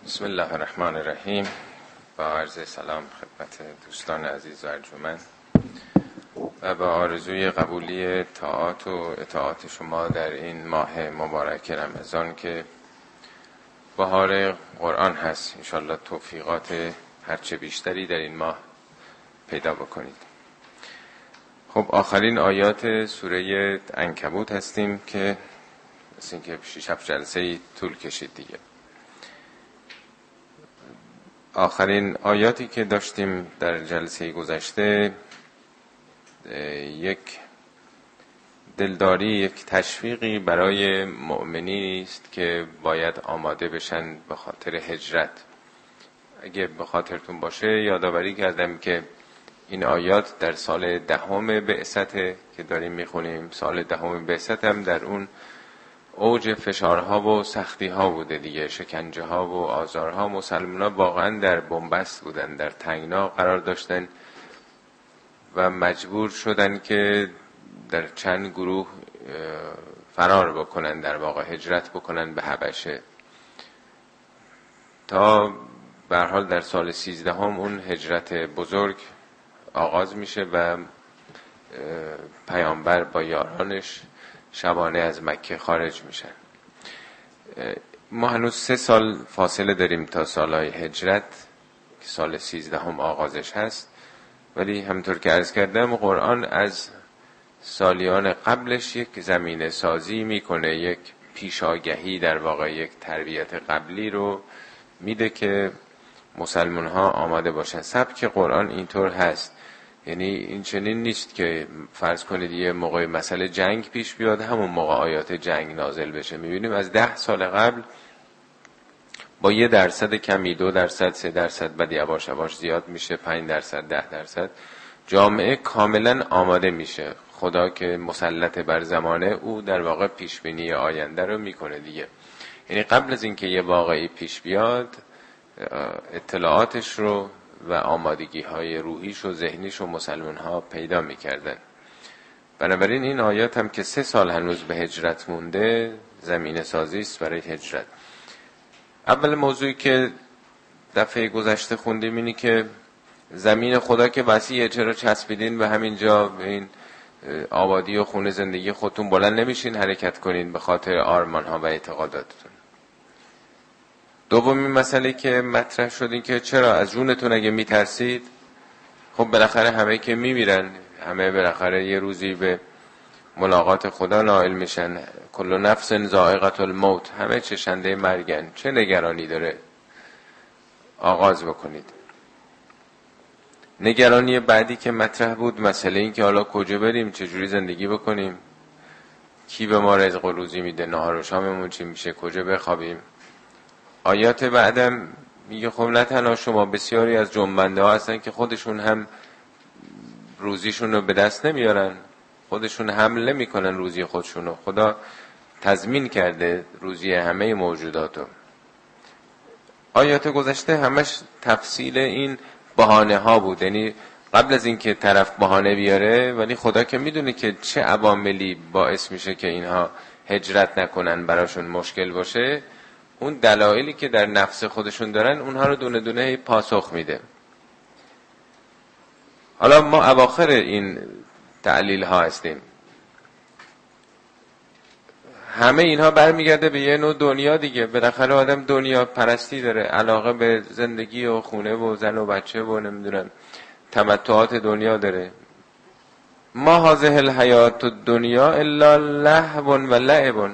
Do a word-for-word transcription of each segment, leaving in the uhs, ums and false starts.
بسم الله الرحمن الرحیم. با عرض سلام خدمت دوستان عزیز و ارجمند و با آرزوی قبولی طاعات و اطاعات شما در این ماه مبارک رمضان که بهار قرآن هست. انشالله توفیقات هرچه بیشتری در این ماه پیدا بکنید. خب آخرین آیات سوره عنکبوت هستیم که مثل این که شش هفت جلسه طول کشید دیگه. آخرین آیاتی که داشتیم در جلسه گذشته یک دلداری، یک تشویقی برای مؤمنی است که باید آماده بشن به خاطر هجرت. اگه به خاطرتون باشه یادآوری کردم که این آیات در سال دهم بعثت که داریم میخونیم، سال دهم بعثت هم در اون اوج فشارها و سختی‌ها بوده دیگه، شکنجه‌ها و آزارها. مسلمان‌ها واقعا در بنبست بودن، در تنگنا قرار داشتن و مجبور شدن که در چند گروه فرار بکنن، در واقع هجرت بکنن به حبشه، تا به هر حال در سال سیزدهم اون هجرت بزرگ آغاز میشه و پیامبر با یارانش شبانه از مکه خارج میشن. ما هنوز سه سال فاصله داریم تا سالهای هجرت که سال سیزدهم آغازش هست، ولی همونطور که عرض کردم قرآن از سالیان قبلش یک زمینه سازی میکنه، یک پیشاگهی، در واقع یک تربیت قبلی رو میده که مسلمان ها آماده باشن. سبک قرآن اینطور هست، یعنی این چنین نیست که فرض کنید یه موقع مسئله جنگ پیش بیاد همون موقع آیات جنگ نازل بشه. میبینیم از ده سال قبل با یه درصد کمی، دو درصد، سه درصد، بعد یواش یواش زیاد میشه، پنج درصد، ده درصد، جامعه کاملا آماده میشه. خدا که مسلط بر زمانه، او در واقع پیشبینی آینده رو میکنه دیگه. یعنی قبل از اینکه یه واقعی پیش بیاد اطلاعاتش رو و آمادگی های روحیش و ذهنیش و مسلمان ها پیدا میکردن. بنابراین این آیات هم که سه سال هنوز به هجرت مونده زمینه سازی است برای هجرت. اول موضوعی که دفعه گذشته خوندیم اینی که زمین خدا که وسیعه، چرا چسبیدین به همین جا، به این آبادی و خونه زندگی خودتون بلند نمیشین حرکت کنین به خاطر آرمان ها و اعتقاداتتون. دومی مسئله که مطرح شد این که چرا از جونتون اگه میترسید، خب بالاخره همه که میمیرن، همه بالاخره یه روزی به ملاقات خدا نائل میشن. کل نفس ذائقة الموت، همه چشنده مرگن، چه نگرانی داره؟ آغاز بکنید. نگرانی بعدی که مطرح بود مسئله این که حالا کجا بریم، چجوری زندگی بکنیم، کی به ما رزق و روزی میده، نهار و شاممون چی میشه، کجا بخوابیم. آیات بعدم میگه خب نه تنها شما، بسیاری از جنبنده ها هستن که خودشون هم روزیشون رو به دست نمیارن، خودشون حمل نمیکنن روزی خودشون رو. خدا تضمین کرده روزی همه موجوداتو. آیات گذشته همش تفصیل این بهانه ها بود، یعنی قبل از اینکه طرف بهانه بیاره، ولی خدا که میدونه که چه عواملی باعث میشه که اینها هجرت نکنن، براشون مشکل باشه، اون دلایلی که در نفس خودشون دارن اونها رو دونه دونه پاسخ میده. حالا ما اواخر این تعلیل ها هستیم. همه اینها برمیگرده به یه نوع دنیا دیگه. بالاخره آدم دنیا پرستی داره، علاقه به زندگی و خونه و زن و بچه و نمیدونم تمتعات دنیا داره. ما هذه الحیات الدنیا الا لهو و لعب.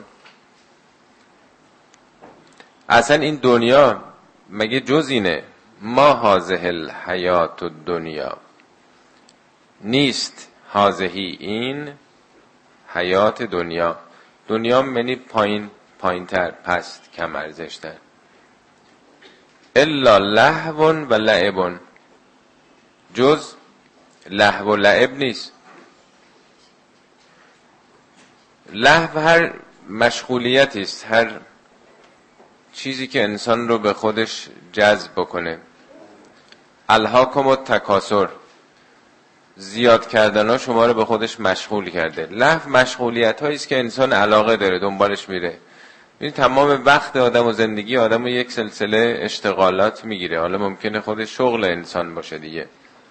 اصلا این دنیا مگه جز اینه؟ ما هذه الحیات الدنیا نیست، هذه این حیات دنیا. دنیا منی پایین، پایین تر، پست، کم ارزش تر. الا لهو و لعب، جز لهو و لعب نیست. لهو هر مشغولیتی است، هر چیزی که انسان رو به خودش جذب بکنه. الهاکم التکاثر، زیاد کردن ها شما رو به خودش مشغول کرده. لهو مشغولیت هایی است که انسان علاقه داره، دنبالش میره. این تمام وقت آدم و زندگی آدم و یک سلسله اشتغالات میگیره. حالا ممکنه خود شغل انسان باشه دیگه.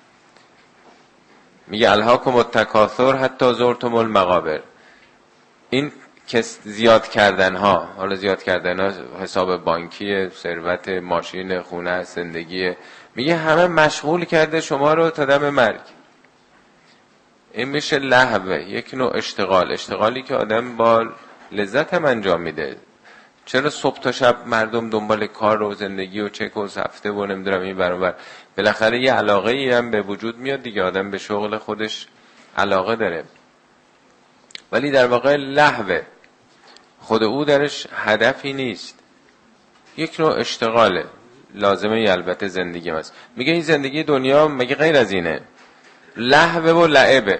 میگه الهاکم التکاثر حتی زرتم المقابر. این کس زیاد کردن ها، حالا زیاد کردن ها حساب بانکی، ثروت، ماشین، خونه، زندگی، میگه همه مشغول کرده شما رو تا دم مرگ. این میشه لهوه، یک نوع اشتغال، اشتغالی که آدم با لذت هم انجام میده. چرا صبح تا شب مردم دنبال کار و زندگی و چک و هفته و نمیدونم این برابر، بالاخره یه علاقه ای هم به وجود میاد دیگه، آدم به شغل خودش علاقه داره، ولی در واقع لهوه، خود او درش هدفی نیست، یک نوع اشتغاله، لازمه ی البته زندگی هست. میگه این زندگی دنیا مگه غیر از اینه؟ لهوه و لعبه.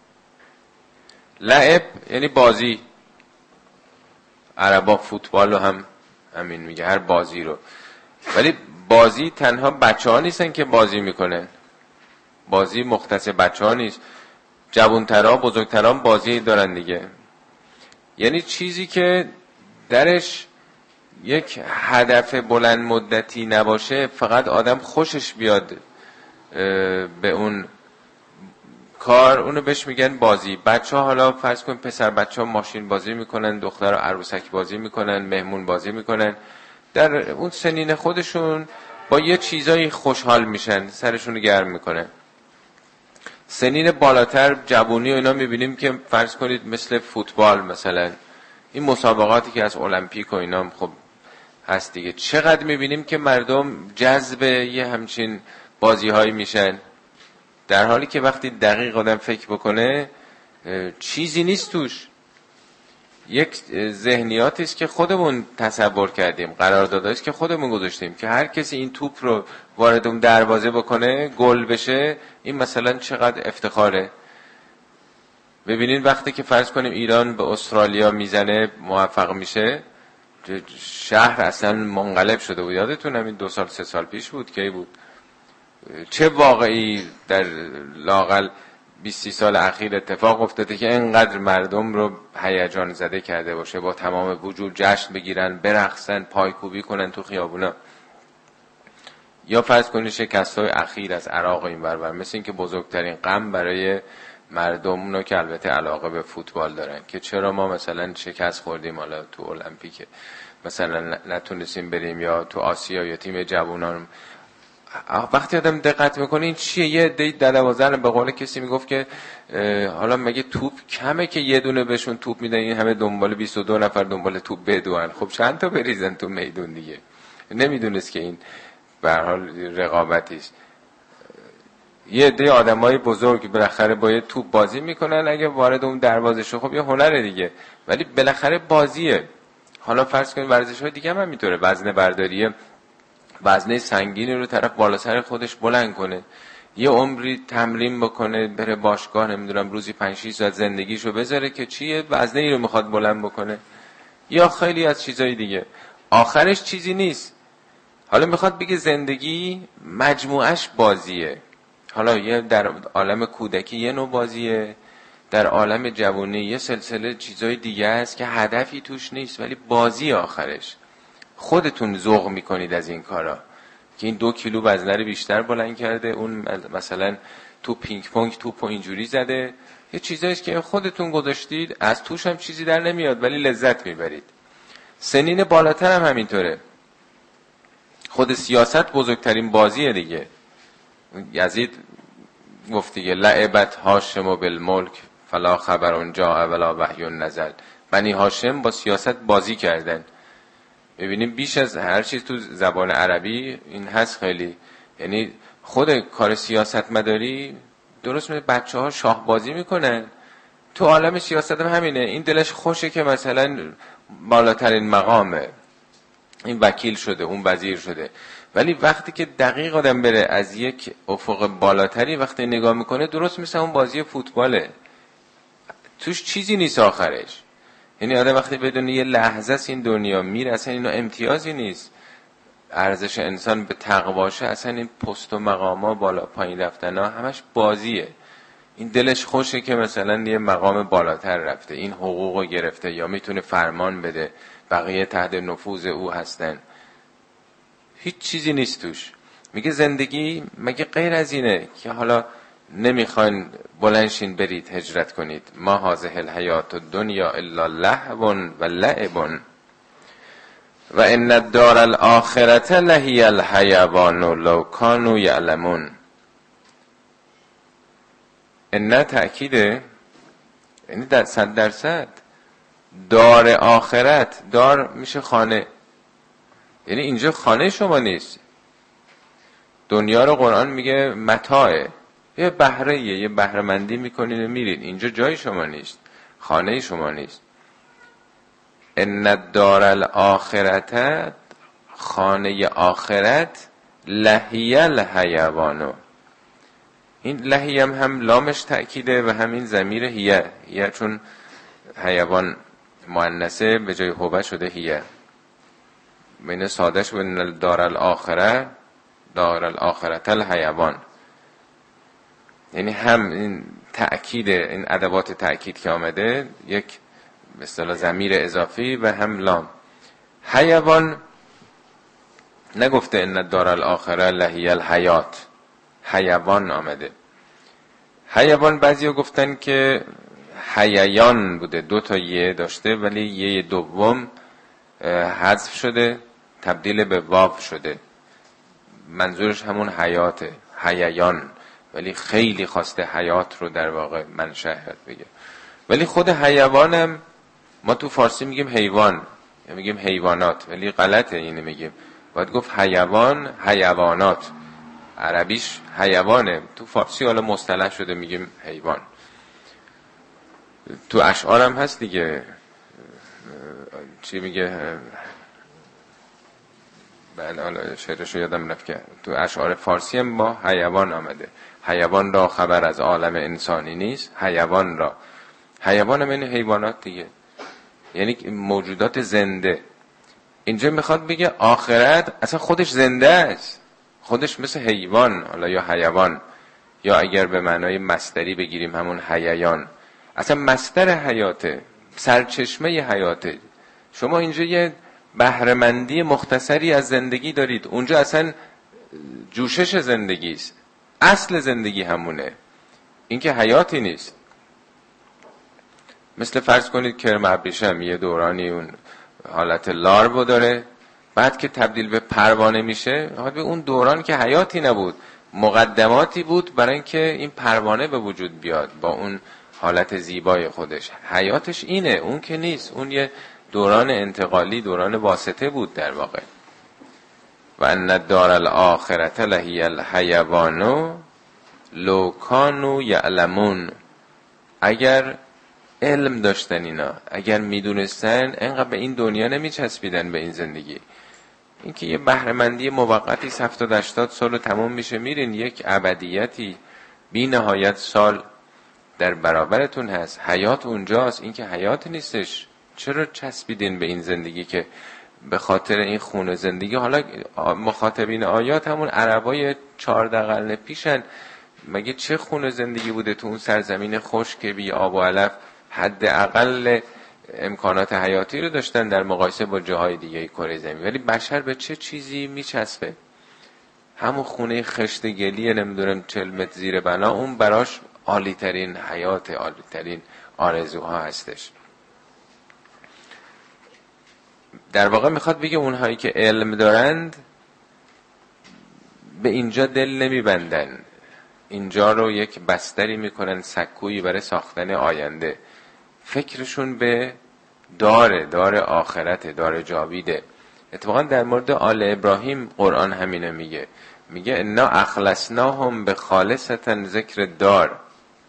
لعب یعنی بازی، عربا فوتبال رو هم همین میگه، هر بازی رو. ولی بازی تنها بچه ها نیستن که بازی میکنن، بازی مختص بچه ها نیست، جوانترها بزرگتران بازی دارن دیگه. یعنی چیزی که درش یک هدف بلند مدتی نباشه، فقط آدم خوشش بیاد به اون کار، اونو بهش میگن بازی. بچه ها حالا فرض کن پسر بچه ها ماشین بازی میکنن، دختر ها عروسک بازی میکنن، مهمون بازی میکنن، در اون سنین خودشون با یه چیزایی خوشحال میشن، سرشونو گرم میکنن. سنین بالاتر جوونی و اینا میبینیم که فرض کنید مثل فوتبال مثلا، این مسابقاتی که از المپیک و اینا خب هست دیگه، چقدر میبینیم که مردم جذب یه همچین بازی هایی میشن، در حالی که وقتی دقیق آدم فکر بکنه چیزی نیست توش، یک ذهنیاتی است که خودمون تصور کردیم، قراردادی است که خودمون گذاشتیم که هر کسی این توپ رو وارد اون دروازه بکنه گل بشه، این مثلا چقدر افتخاره. ببینید وقتی که فرض کنیم ایران به استرالیا میزنه موفق میشه، شهر اصلا منقلب شده بود. یادتون همین دو سال سه سال پیش بود که بود، چه واقعی در لاقل بیست سال اخیر اتفاق افتاده که اینقدر مردم رو هیجان زده کرده باشه، با تمام وجود جشن بگیرن، برقصن، پایکوبی کنن تو خیابونا. یا فرض کنید شکست‌های اخیر از عراق این برابر، مثل این که بزرگترین غم برای مردم اونو که البته علاقه به فوتبال دارن که چرا ما مثلا شکست خوردیم، حالا تو المپیک مثلا نتونستیم بریم، یا تو آسیا یا تیم جوانان. وقتی آدم دقت میکنه این چیه؟ یه دی دروازه، به قول کسی میگفت که حالا مگه توپ کمه که یه دونه بهشون توپ میدن، این همه دنبال بیست و دو نفر دنبال توپ بدوئن، خب چند تا بریزن تو میدون دیگه. نمیدونست که این به هر حال رقابتی است. یه عده آدمای بزرگ بالاخره با یه توپ بازی میکنن، اگه وارد اون دروازه شو خب یه هنره دیگه، ولی بالاخره بازیه. حالا فرض کنید ورزش‌های دیگه هم همینطوره، وزنه برداریه، وزنه سنگینی رو طرف بالا سر خودش بلند کنه، یه عمری تمرین بکنه، بره باشگاه، نمیدونم روزی پنج شش ساعت زندگیشو بذاره که چیه وزنه ای رو میخواد بلند بکنه، یا خیلی از چیزای دیگه. آخرش چیزی نیست. حالا میخواد بگه زندگی مجموعش بازیه. حالا یه در عالم کودکی یه نوع بازیه، در عالم جوانی یه سلسله چیزای دیگه است که هدفی توش نیست، ولی بازی آخرش. خودتون ذوق میکنید از این کارا که این دو کیلو وزنه رو بیشتر بلند کرده، اون مثلا تو پینگ پونگ توپو اینجوری زده، یه چیزاییست که خودتون گذاشتید، از توش هم چیزی در نمیاد ولی لذت میبرید. سنین بالاتر هم همینطوره. خود سیاست بزرگترین بازیه دیگه. یزید گفت دیگه لعبت هاشم بالملک فلا خبر جاء ولا وحی نزل. بنی هاشم با سیاست بازی کردن. ببینیم بیش از هر چیز تو زبان عربی این هست خیلی، یعنی خود کار سیاست مداری درست مثل بچه ها شاه بازی میکنن، تو عالم سیاست هم همینه. این دلش خوشه که مثلا بالاترین مقامه، این وکیل شده، اون وزیر شده، ولی وقتی که دقیق آدم بره از یک افق بالاتری وقتی نگاه میکنه، درست مثل اون بازی فوتباله، توش چیزی نیست آخرش. یعنی آدم وقتی بدونه یه لحظه است این دنیا میره، اصلا اینو امتیازی نیست. ارزش انسان به تقواشه، اصلا این پست و مقاما بالا پایین رفتن ها همش بازیه. این دلش خوشه که مثلا یه مقام بالاتر رفته، این حقوقو گرفته، یا میتونه فرمان بده، بقیه تحت نفوذ او هستن. هیچ چیزی نیست توش. میگه زندگی مگه غیر از اینه که حالا نمیخواین بلنشین برید هجرت کنید؟ ما هذه الحیات الدنیا الا لهو و لعب و ان الدار الاخرة لهی الحیوان لو کانوا یعلمون. ان تأکیده، یعنی در صد درصد دار آخرت، دار میشه خانه، یعنی اینجا خانه شما نیست. دنیا رو قرآن میگه متاعه، یه بهره، یه بهره‌مندی میکنین و میرین. اینجا جای شما نیست، خانه شما نیست. ان الدار الاخرة، خانه آخرت، لهی الحیوان. این لهی هم, هم لامش تأکیده و همین ضمیر هیه، هیه چون حیوان مؤنثه به جای هوه شده هیه. بین سادهش و ان الدار الاخرة، دار الاخرة الحیوان، یعنی هم این تأکید، این ادوات تأکید که آمده، یک به اصطلاح ضمیر اضافی و هم لام. حیوان نگفته ان الدار الاخرة لهی الحیات، حیوان آمده. حیوان بعضیا گفتن که حییان بوده، دو تا یه داشته ولی یه دوم حذف شده تبدیل به واو شده، منظورش همون حیاته، حییان، ولی خیلی خواسته حیات رو در واقع منشأ بگه. ولی خود حیوانم ما تو فارسی میگیم حیوان یا میگیم حیوانات، ولی غلطه اینو میگیم، باید گفت حیوان، حیوانات. عربیش حیوانه، تو فارسی حالا مصطلح شده میگیم حیوان. تو اشعار هم هست دیگه، چی میگه، بله حالا شعرشو یادم رفت که تو اشعار فارسی هم با حیوان آمده. حیوان را خبر از عالم انسانی نیست، حیوان را، حیوان هم این حیوانات دیگه، یعنی موجودات زنده. اینجا میخواد بگه آخرت اصلا خودش زنده است، خودش مثل حیوان، حالا یا حیوان، یا اگر به معنای مصدری بگیریم همون حییان، اصلا مصدر حیاته، سرچشمه حیاته. شما اینجا یه بهره‌مندی مختصری از زندگی دارید، اونجا اصلا جوشش زندگی است، اصل زندگی همونه، این که حیاتی نیست. مثل فرض کنید کرم ابریشم یه دورانی اون حالت لارو داره، بعد که تبدیل به پروانه میشه، به اون دوران که حیاتی نبود، مقدماتی بود برای اینکه این پروانه به وجود بیاد با اون حالت زیبای خودش. حیاتش اینه، اون که نیست، اون یه دوران انتقالی، دوران واسطه بود در واقع. و ان الدار الاخرة لهی الحیوان لو کانوا یعلمون. اگر علم داشتن اینا، اگر میدونستن، اینقدر به این دنیا نمیچسبیدن، به این زندگی. این که یه بهره‌مندی موقتی هفتاد هشتاد سال رو تمام میشه میرین، یک ابدیتی بی نهایت سال در برابرتون هست، حیات اونجاست. این که حیات نیستش، چرا چسبیدین به این زندگی که به خاطر این خونه زندگی؟ حالا مخاطبین آیات همون عربای چهارده قرن پیشن، مگه چه خونه زندگی بوده تو اون سرزمین خشک بی آب و علف؟ حداقل امکانات حیاتی رو داشتن در مقایسه با جاهای دیگه کره زمین، ولی بشر به چه چیزی میچسبه؟ همون خونه خشت گلی نمیدونم چهل متر زیر بنا، اون براش عالی ترین حیات، عالی ترین آرزوها هستش. در واقع میخواد بگه اونهایی که علم دارند به اینجا دل نمیبندن، اینجا رو یک بستری میکنن، سکویی برای ساختن آینده. فکرشون به داره، دار آخرت، دار جاویده. اتفاقا در مورد آل ابراهیم قرآن همینه میگه، میگه انا اخلصناهم بخالصة ذکر دار.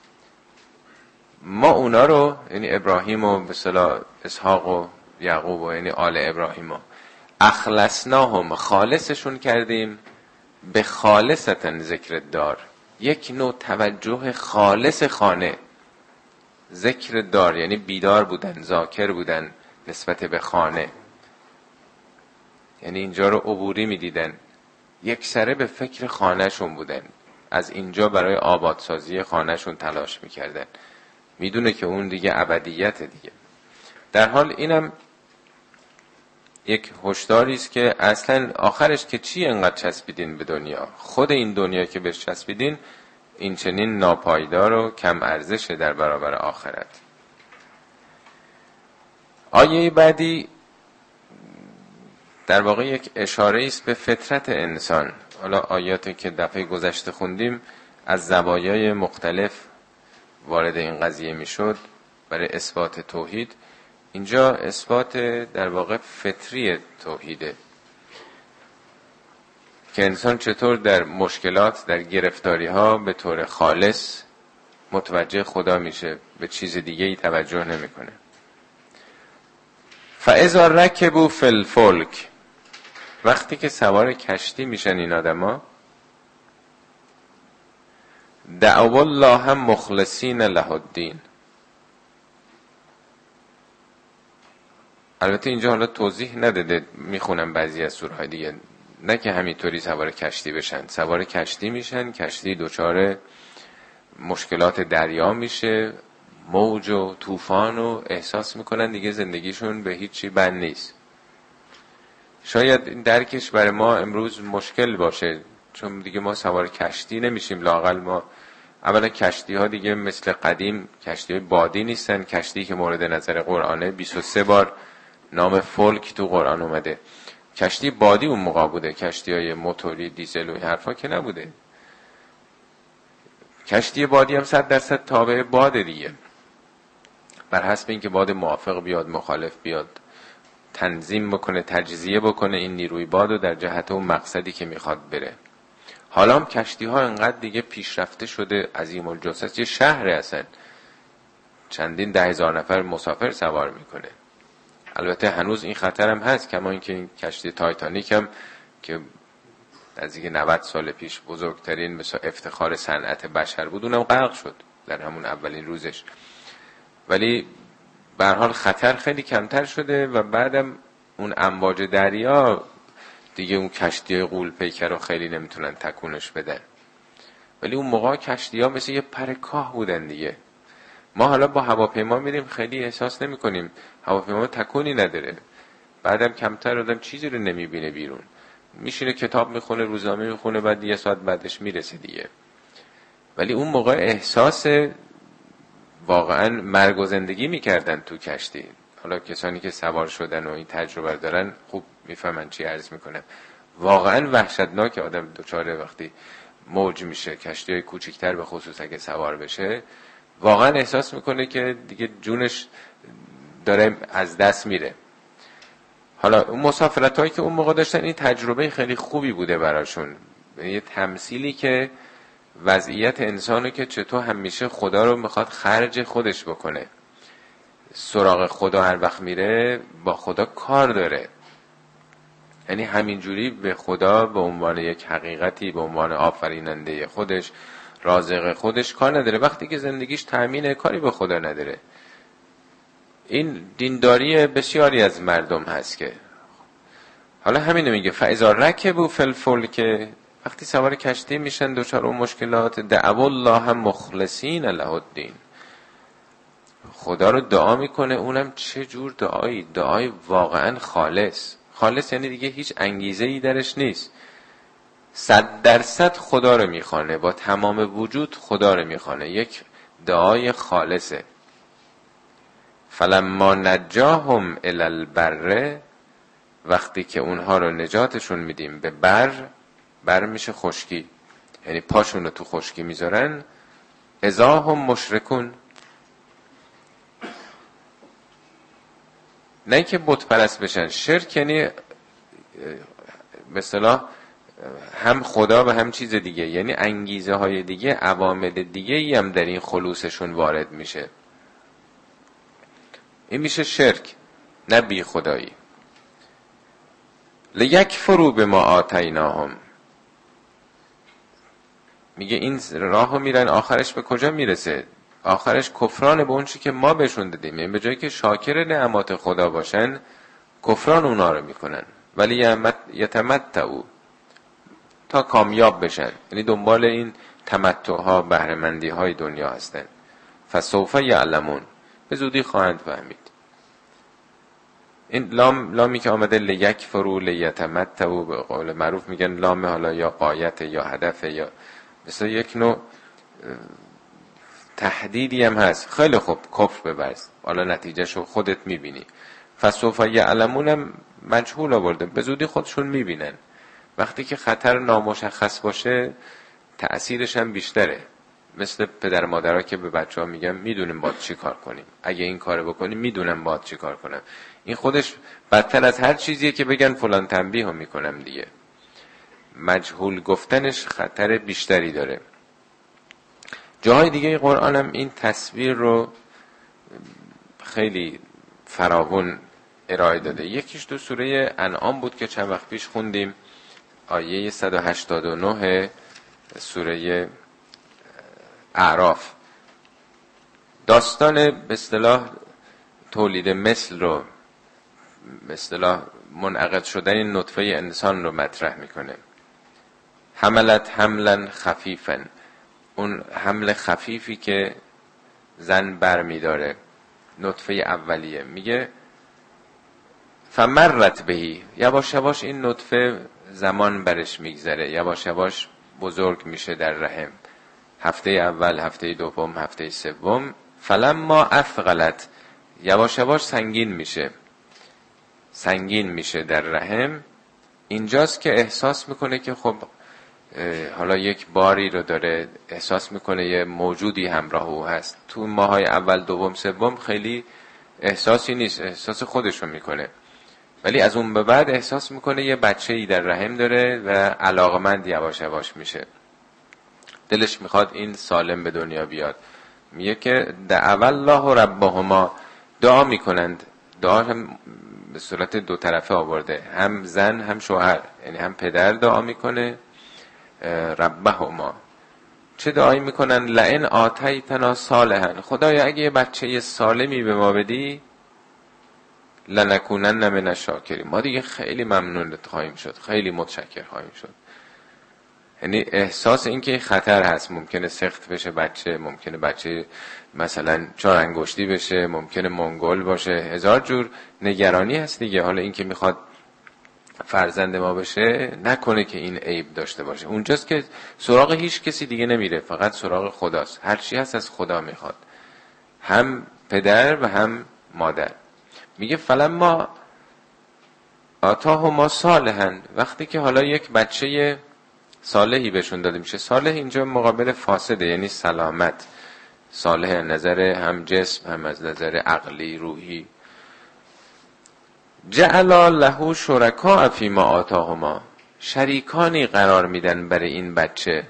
ما اونا رو، یعنی ابراهیم و به اصطلاح اسحاق و یعقوب و یعنی آل ابراهیم، اخلصناهم، خالصشون کردیم، به خالصة ذکر دار، یک نوع توجه خالص خانه. ذکر دار یعنی بیدار بودن، ذاکر بودن نسبت به خانه، یعنی اینجا رو عبوری میدیدن، یک سره به فکر خانهشون بودن، از اینجا برای آبادسازی خانهشون تلاش میکردن. میدونه که اون دیگه ابدیت دیگه. در حال اینم یک هشداری است که اصلا آخرش که چی انقدر چسبیدین به دنیا؟ خود این دنیا که بهش چسبیدین این چنین ناپایدار و کم ارزشه در برابر آخرت. آیه بعدی در واقع یک اشاره است به فطرت انسان. حالا آیاتی که دفعه گذشته خوندیم از زوایای مختلف وارد این قضیه میشد برای اثبات توحید. اینجا اثبات در واقع فطری توحیده که انسان چطور در مشکلات، در گرفتاری ها به طور خالص متوجه خدا میشه، به چیز دیگه ای توجه نمیکنه. فاذا رکبوا فی الفلک، وقتی که سوار کشتی میشن این آدما، دعوا الله مخلصین له الدین. البته اینجا حالا توضیح نداده، میخونم بعضی از سورهای دیگه، نه که همینطوری سوار کشتی بشن. سوار کشتی میشن، کشتی دچار مشکلات دریا میشه، موج و طوفان و احساس میکنن دیگه زندگیشون به هیچی بند نیست. شاید درکش برای ما امروز مشکل باشه، چون دیگه ما سوار کشتی نمیشیم. لااقل ما اولا کشتی ها دیگه مثل قدیم کشتی های بادی نیستن. کشتی که مورد نظر قرآنه بیست و سه بار نام فلک تو قرآن اومده. کشتی بادی اون موقع بوده، کشتی های موتوری دیزل و این حرفا که نبوده. کشتی بادی هم صد درصد تابع باد دیگه، بر حسب اینکه باد موافق بیاد مخالف بیاد، تنظیم بکنه، تجزیه بکنه این نیروی بادو در جهت اون مقصدی که میخواد بره. حالا هم کشتی ها انقدر دیگه پیشرفته شده، عظیم الجثه، یه شهر اصلا چندین ده هزار نفر مسافر سوار میکنه. البته هنوز این خطر هم هست، کما اینکه این کشتی تایتانیک هم که نزدیک نود سال پیش بزرگترین مثلا افتخار صنعت بشر بود، اونم غرق شد در همون اولین روزش. ولی به هر حال خطر خیلی کمتر شده و بعدم اون امواج دریا دیگه اون کشتی غول پیکر رو خیلی نمیتونن تکونش بدن. ولی اون موقع کشتی ها مثل یه پر کاه بودن دیگه. ما حالا با هواپیما میریم خیلی احساس نمی کنیم، هواپیما تکونی نداره، بعدم کمتر آدم چیزی رو نمیبینه بیرون، میشینه کتاب میخونه، روزنامه میخونه، بعد یه ساعت بعدش میرسه دیگه. ولی اون موقع احساس واقعا مرگ و زندگی میکردن تو کشتی. حالا کسانی که سوار شدن و این تجربه دارن خوب میفهمن چی عرض میکنم. واقعا وحشتناک آدم دوچاره وقتی موج میشه، کشتی های کوچیکتر به خصوص اگه سوار بشه، واقعا احساس میکنه که دیگه جونش داره از دست میره. حالا اون مسافرت هایی که اون موقع داشتن این تجربه خیلی خوبی بوده براشون، یه تمثیلی که وضعیت انسانو که چطور همیشه خدا رو میخواد خرج خودش بکنه، سراغ خدا هر وقت میره با خدا کار داره. یعنی همینجوری به خدا به عنوان یک حقیقتی، به عنوان آفریننده خودش، رازق خودش کار نداره. وقتی که زندگیش تأمینه کاری به خدا نداره. این دینداری بسیاری از مردم هست که حالا همینو میگه فاذا رکبوا فی الفلک، وقتی سوار کشتی میشن دچار اون مشکلات، دعوا الله مخلصین له الدین، خدا رو دعا میکنه. اونم چه جور دعایی؟ دعای واقعا خالص. خالص یعنی دیگه هیچ انگیزه ای درش نیست، صد درصد خدا رو میخوانه، با تمام وجود خدا رو میخوانه، یک دعای خالصه. فلما نجاهم الی البر، وقتی که اونها رو نجاتشون میدیم به بر، بر میشه خشکی، یعنی پاشون رو تو خشکی میذارن، اذا هم مشرکون، نه که بت پرست بشن. شرک یعنی به اصطلاح هم خدا و هم چیز دیگه، یعنی انگیزه های دیگه، عوامل دیگه ای هم در این خلوصشون وارد میشه. این میشه شرک، نه بی خدایی. لیکفروا بما آتیناهم، میگه این راهو میرن، آخرش به کجا میرسه؟ آخرش کفران به اون چی که ما بهشون دادیم. یعنی به جایی که شاکر نعمات خدا باشن، کفران اونا رو میکنن. ولی یتمتعوا، تا کامیاب بشن، یعنی دنبال این تمتعها، بهره‌مندی های دنیا هستن. فسوف یعلمون، به زودی خواهند فهمید. این لام لامی که آمده لیک فرو لیتمتعوا، به قول معروف میگن لام حالا یا غایت یا هدف یا مثلا یک نوع تهدیدی هم هست. خیلی خوب کفر ببرز، حالا نتیجهشو خودت میبینی. فسوف یعلمون هم مجهول آورده، به زودی خودشون میبینن. وقتی که خطر نامشخص باشه تأثیرش هم بیشتره. مثل پدر مادرها که به بچه ها میگن میدونیم باید چی کار کنیم، اگه این کارو بکنیم میدونم باید چی کار کنم. این خودش بدتر از هر چیزیه که بگن فلان تنبیه رو میکنم دیگه. مجهول گفتنش خطر بیشتری داره. جاهای دیگه قرآن هم این تصویر رو خیلی فراوان ارائه داده. یکیش تو سوره انعام بود که چند وقت پیش خوندیم، آیه صد و هشتاد و نه سوره اعراف. داستان به اصطلاح تولید مثل رو، به اصطلاح منعقد شدن نطفه انسان رو مطرح میکنه. حملت حملا خفیفا، اون حمل خفیفی که زن بر میداره، نطفه اولیه. میگه فمرت بهی، یواش یواش این نطفه زمان برش میگذره، یواش یواش بزرگ میشه در رحم. هفته اول، هفته دوم، هفته سوم. فلما اثقلت، یواش یواش سنگین میشه، سنگین میشه در رحم. اینجاست که احساس میکنه که خب حالا یک باری رو داره، احساس میکنه یه موجودی همراه او هست. تو ماهای اول، دوم، سوم خیلی احساسی نیست، احساس خودشو میکنه. ولی از اون به بعد احساس میکنه یه بچه‌ای در رحم داره و علاقمند یواش یواش میشه. دلش میخواد این سالم به دنیا بیاد. میگه که دعوا الله ربهما، دعا میکنند. دعا هم به صورت دو طرفه آورده، هم زن هم شوهر، یعنی هم پدر دعا میکنه ربهما. چه دعایی میکنن؟ لئن آتیتنا صالحا، خدایا اگه یه بچه سالمی به ما بدی، لنکونن من الشاکرین، ما دیگه خیلی ممنونت خواهیم شد، خیلی متشکر خواهیم شد. یعنی احساس این که خطر هست، ممکنه سخت بشه بچه، ممکنه بچه مثلا چهار انگشتی بشه، ممکنه منگول باشه، هزار جور نگرانی هست دیگه. حالا این که میخواد فرزند ما بشه، نکنه که این عیب داشته باشه. اونجاست که سراغ هیچ کسی دیگه نمیره، فقط سراغ خداست. هر چی هست از خدا میخواد، هم پدر و هم مادر. میگه فلما آتاهما صالحا، وقتی که حالا یک بچه صالحی بهشون داده میشه. صالح اینجا مقابل فاسده، یعنی سلامت. صالح نظر هم جسم هم از نظر عقلی روحی. جعل له شرکاء فیما آتاهما، شریکانی قرار میدن برای این بچه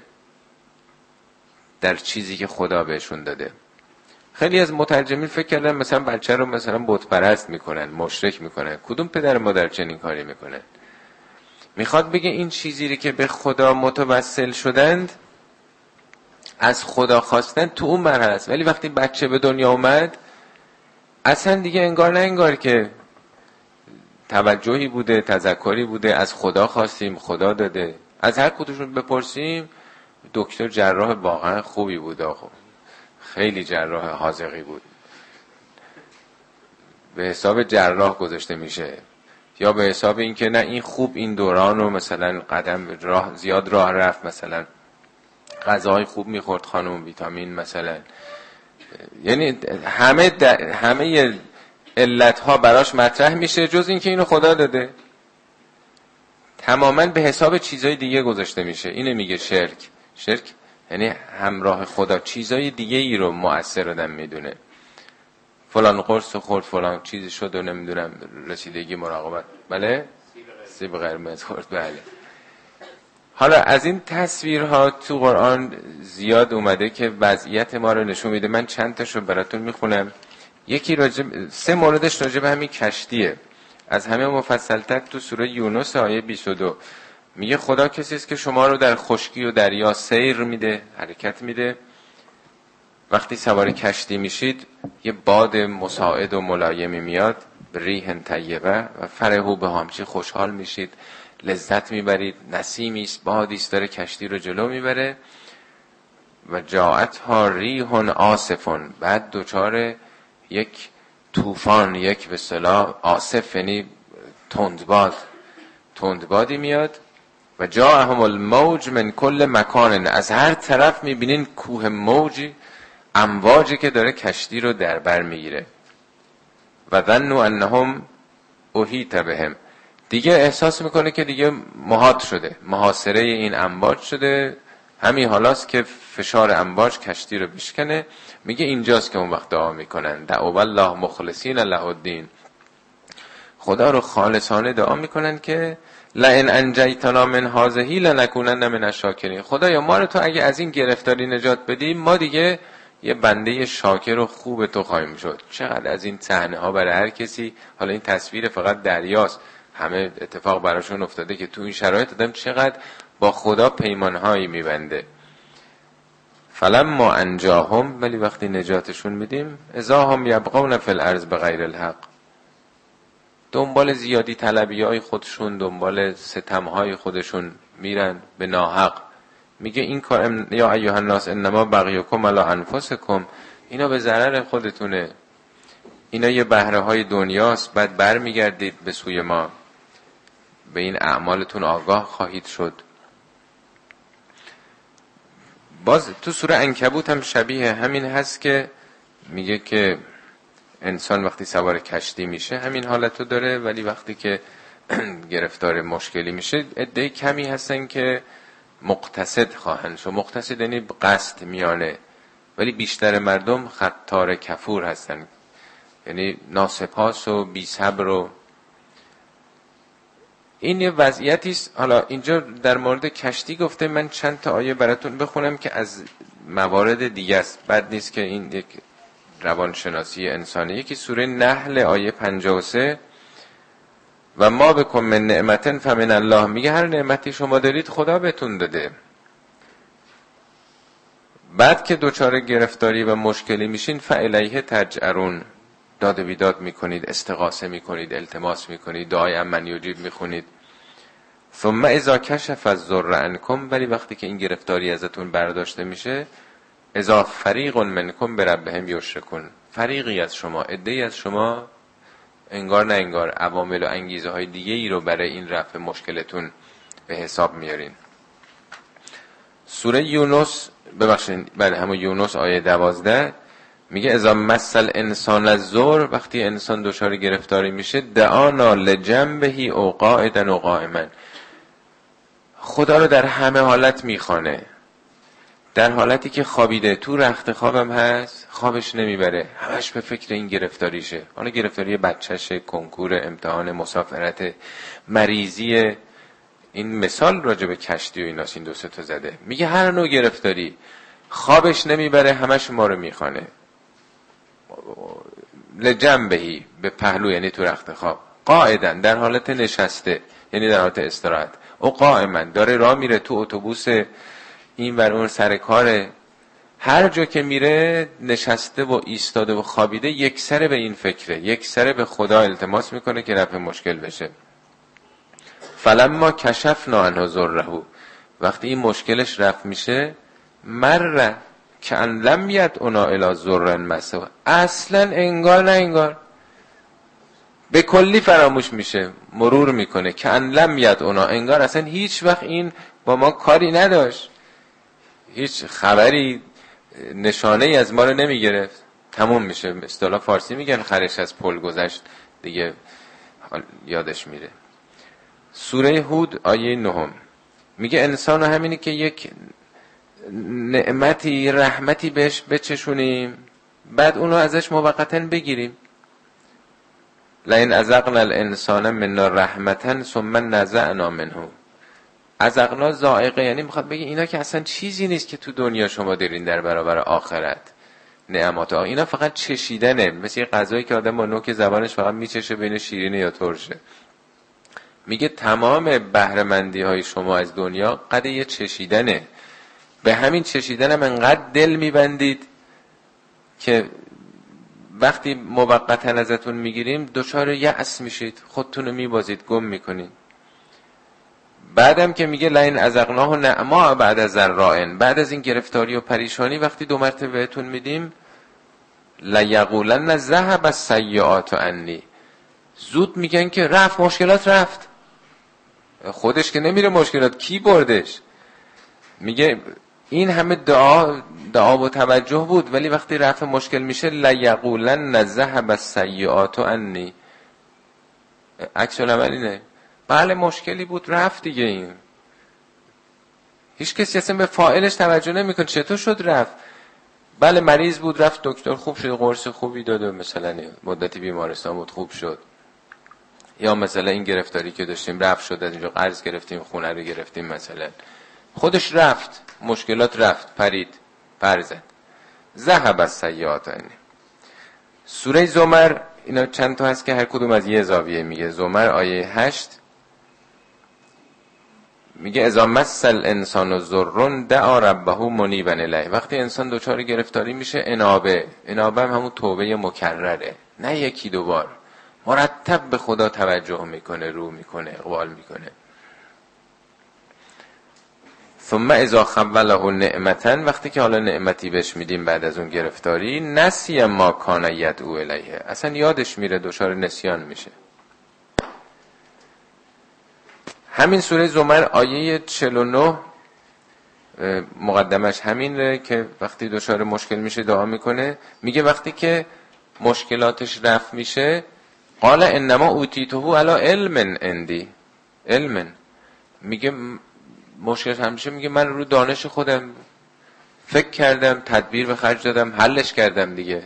در چیزی که خدا بهشون داده. خیلی از مترجمین فکر کردن مثلا بچه رو مثلا بت پرست میکنن، مشرک میکنن. کدوم پدر مادر چنین کاری میکنن؟ میخواد بگه این چیزی که به خدا متوسل شدند، از خدا خواستن، تو اون مرحله است. ولی وقتی بچه به دنیا اومد، اصلا دیگه انگار نه انگار که توجهی بوده، تذکری بوده، از خدا خواستیم خدا داده. از هر کدومشون بپرسیم، دکتر جراح واقعا خوبی بود، آخو خیلی جراح حاذقی بود، به حساب جراح گذاشته میشه، یا به حساب این که نه این خوب این دوران رو مثلا قدم راه زیاد راه رفت، مثلا غذاهای خوب میخورد خانم، ویتامین مثلا. یعنی همه همه علت ها براش مطرح میشه جز این که اینو خدا داده. تماما به حساب چیزای دیگه گذاشته میشه. اینو میگه شرک. شرک یعنی همراه خدا چیزای دیگه ای رو مؤثر آدم میدونه. فلان قرص خورد، فلان چیزی شد و نمیدونم رسیدگی مراقبت، بله سیب قرمز خورد، بله. حالا از این تصویرها تو قرآن زیاد اومده که وضعیت ما رو نشون میده. من چند تاشو براتون میخونم. یکی راجب، سه موردش راجب همین کشتیه. از همه مفصل‌تر تو سوره یونس آیه بیست و دو میگه خدا کسی است که شما رو در خشکی و دریا سیر میده، حرکت میده. وقتی سوار کشتی میشید یه باد مساعد و ملایمی میاد، ریح طیبه، و فرحوا بها، چه خوشحال میشید، لذت میبرید. نسیمی است، بادی است داره کشتی رو جلو میبره. و جاءتها ریح عاصف، بعد دوچار یک طوفان، یک به اصطلاح آصف، یعنی تندباد، تندبادی میاد و جاءهم الموج من کل مکان، از هر طرف میبینین کوه موجی، امواجی که داره کشتی رو در بر میگیره. و ظنوا انهم احیط بهم، دیگه احساس میکنه که دیگه محاط شده، محاصره این امواج شده، همین حالاست که فشار امواج کشتی رو بشکنه. میگه اینجاست که اون وقت دعا میکنن دعوا الله مخلصین له الدین، خدا رو خالصانه دعا میکنن که لئن انجیتنا من هذه لنکونن من الشاکرین، خدایا ما رو تو اگه از این گرفتاری نجات بدی ما دیگه یه بنده شاکر و خوب تو خواهیم شد. چقدر از این صحنه ها برای هر کسی، حالا این تصویر فقط دریاست، همه اتفاق براشون افتاده که تو این شرایط آدم چقدر با خدا پیمانهایی میبنده. فلما انجاهم، ولی وقتی نجاتشون میدیم، اذا هم یبغون فی الارض بغیر الحق، دنبال زیادی طلبی های خودشون، دنبال ستم های خودشون میرن به ناحق. میگه این کار یا ایها الناس انما بغیکم علی انفسکم، اینا به ضرر خودتونه، اینا یه بهره های دنیاست، بعد بر میگردید به سوی ما، به این اعمالتون آگاه خواهید شد. باز تو سوره عنکبوت هم شبیه همین هست که میگه که انسان وقتی سوار کشتی میشه همین حالتو داره، ولی وقتی که گرفتار مشکلی میشه عده کمی هستن که مقتصد خواهند شد. مقتصد یعنی قصد میانه، ولی بیشتر مردم خطار کفور هستن، یعنی ناسپاس و بی صبر. و این یه وضعیتی است. حالا اینجا در مورد کشتی گفته، من چند تا آیه براتون بخونم که از موارد دیگه است، بد نیست که این یک روانشناسی انسانی. یکی سوره نحل آیه پنجاه و سه، و ما بکن من نعمتن فمن الله، میگه هر نعمتی شما دارید خدا بهتون داده. بعد که دوچار گرفتاری و مشکلی میشین فالیه تجأرون، داد و بیداد میکنید، استغاثه میکنید، التماس میکنید، دعای امن یجیب میخونید. ثم اذا کشف الضر عنکم، ولی وقتی که این گرفتاری ازتون برداشته میشه، اذا فریق منکم بربهم یشرکون، فریقی از شما، عده‌ای از شما انگار نه انگار عوامل و انگیزه های دیگه ای رو برای این رفع مشکلتون به حساب میارین. سوره یونس، ببخشید بعد همون یونس آیه دوازده میگه اذا مسل انسان الضر، وقتی انسان دچار گرفتاری میشه، دعانا لجنبه او قاعدا و قائما، خدا رو در همه حالت میخوانه، در حالتی که خوابیده، تو رخت خوابم هست، خوابش نمیبره، همش به فکر این گرفتاریشه. حالا گرفتاری بچهشه، کنکور، امتحان، مسافرت، مریضی، این مثال راجع به کشتی و ایناست، این دو سه تا زده. میگه هر نوع گرفتاری، خوابش نمیبره، همش ما رو میخوانه. لجنبهی، به پهلو یعنی تو رخت خواب، قاعدا در حالت نشسته یعنی در حالت استراحت، او قائما داره راه میره، تو اتوبوس این ور اون سر کاره، هر جا که میره نشسته و ایستاده و خوابیده، یک سره به این فکره، یک سره به خدا التماس میکنه که رفع مشکل بشه. فلما کشفنا عنه ضره، وقتی این مشکلش رفع میشه، مر کأن لم یدعنا الی ضر مسه، اصلا انگار نه انگار، به کلی فراموش میشه، مرور میکنه، کأن لم یدعنا، انگار اصلا هیچ وقت این با ما کاری نداشت، هیچ خبری نشانه ای از ما رو نمیگرفت، تموم میشه. اصطلاح فارسی میگن خرش از پل گذشت، دیگه یادش میره. سوره هود آیه نهم میگه انسان همینی که یک نعمتی، رحمتی بهش بچشونیم، بعد اونو ازش موقتا بگیریم. لئن اذقنا الانسان منا رحمتا ثم نزعنا منه، اذقنا ذائقه، یعنی میخواد بگه اینا که اصلا چیزی نیست که تو دنیا شما دارین در برابر آخرت نعمات، اینا فقط چشیدنه، مثل یه غذایی که آدم با نوک زبانش فقط میچشه بین شیرینه یا ترشه. میگه تمام بهره مندی های شما از دنیا قد یه چشیدنه، به همین چشیدن هم انقدر دل میبندید که وقتی موقتا ازتون میگیریم دچار یأس میشید، خودتون رو میبازید، گم میکنید. بعدم که میگه لئن اذقناه نعما بعد از ضراء، بعد از این گرفتاری و پریشانی وقتی دو مرتبه بهتون میدیم، لیقولن ذهب السیئات عنی، زود میگن که رفت، مشکلات رفت. خودش که نمیره مشکلات، کی بردش؟ میگه این همه دعا دعا و توجه بود، ولی وقتی رفع مشکل میشه لیقولن ذهب السیئات عنی، عکس العمل اینه. بله مشکلی بود رفت دیگه. این هیچ کسی اصلا به فاعلش توجه نمیکنه. چطور شد رفت؟ بله مریض بود رفت دکتر، خوب شد، قرص خوبی داده، مثلا مدتی بیمارستان بود خوب شد. یا مثلا این گرفتاری که داشتیم رفت شد، از اینجا قرض گرفتیم، خونه رو گرفتیم، مثلا خودش رفت، مشکلات رفت، پرید، پر زد. ذهب السیئات عنی. سوره زمر اینا چند تا هست که هر کدوم از یه زاویه میگه. زمر آیه هشت میگه اذا مس الانسان ضر دعا ربه منیبا الیه. وقتی انسان دچار گرفتاری میشه انابه، انابه هم همون توبه مکرره، نه یکی دو بار، مرتب به خدا توجه میکنه، رو میکنه، اقبال میکنه. ثم اذا خوله نعمتا، وقتی که حالا نعمتی بهش میدیم بعد از اون گرفتاری، نسی ما کان یدعو الیه، اصلا یادش میره، دچار نسیان میشه. همین سوره زمر آیه چهل و نه مقدمش همینه که وقتی دچار مشکل میشه دعا میکنه، میگه وقتی که مشکلاتش رفع میشه قال انما اوتیته علی علم عندی. علم میگه مشکل همیشه میگه من رو دانش خودم فکر کردم، تدبیر به خرج دادم، حلش کردم دیگه.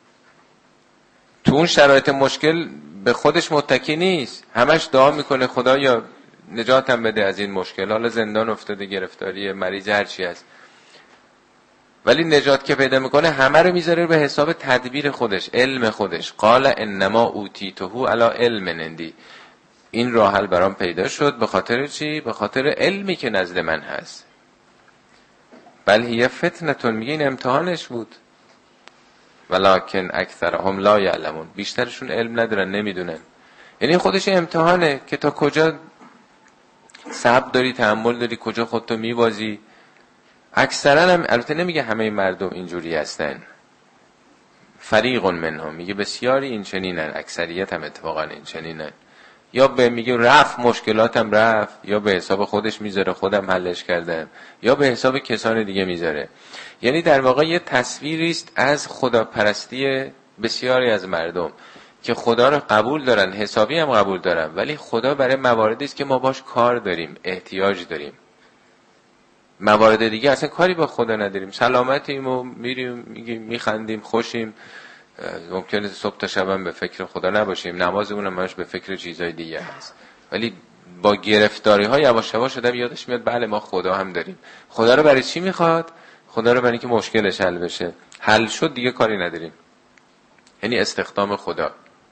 تو اون شرایط مشکل به خودش متکی نیست، همش دعا میکنه خدایا نجاتم بده از این مشکل، حالا زندان افتاده، گرفتاری، مریض، هر چی هست. ولی نجات که پیدا میکنه همه رو میذاره به حساب تدبیر خودش، علم خودش. قال انما اوتیته علی علم عندی. این راه حل برام پیدا شد به خاطر چی؟ به خاطر علمی که نزد من هست. بل هی فتنتون، میگه این امتحانش بود. ولکن اکثرهم لا یعلمون، بیشترشون علم ندارن، نمیدونن. یعنی خودش امتحانه که تا کجا صبر داری، تحمل داری، کجا خودتو میبازی. اکثرا هم، البته نمیگه همه مردم اینجوری هستن، فریق منهم، میگه بسیاری این چنینن، اکثریت هم اتفاقا این چنینن. یا به میگه رفت مشکلاتم رفت، یا به حساب خودش میذاره خودم حلش کردم، یا به حساب کسان دیگه میذاره. یعنی در واقع یه تصویری است از خداپرستی بسیاری از مردم که خدا رو قبول دارن، حسابی هم قبول دارن، ولی خدا برای مواردی است که ما باش کار داریم، احتیاج داریم. موارد دیگه اصلا کاری با خدا نداریم، سلامتیم و میریم میگیم میخندیم خوشیم، ممکنه صبح تا شب به فکر خدا نباشیم، نمازمون هم همش به فکر چیزای دیگه هست. ولی با گرفتاری ها یواش یواش آدم یادش میاد بله ما خدا هم داریم. خدا رو برای چی میخواد؟ خدا رو برای اینکه مشکلش حل بشه. حل شد دیگه کاری نداریم، یعنی استخدام خدا.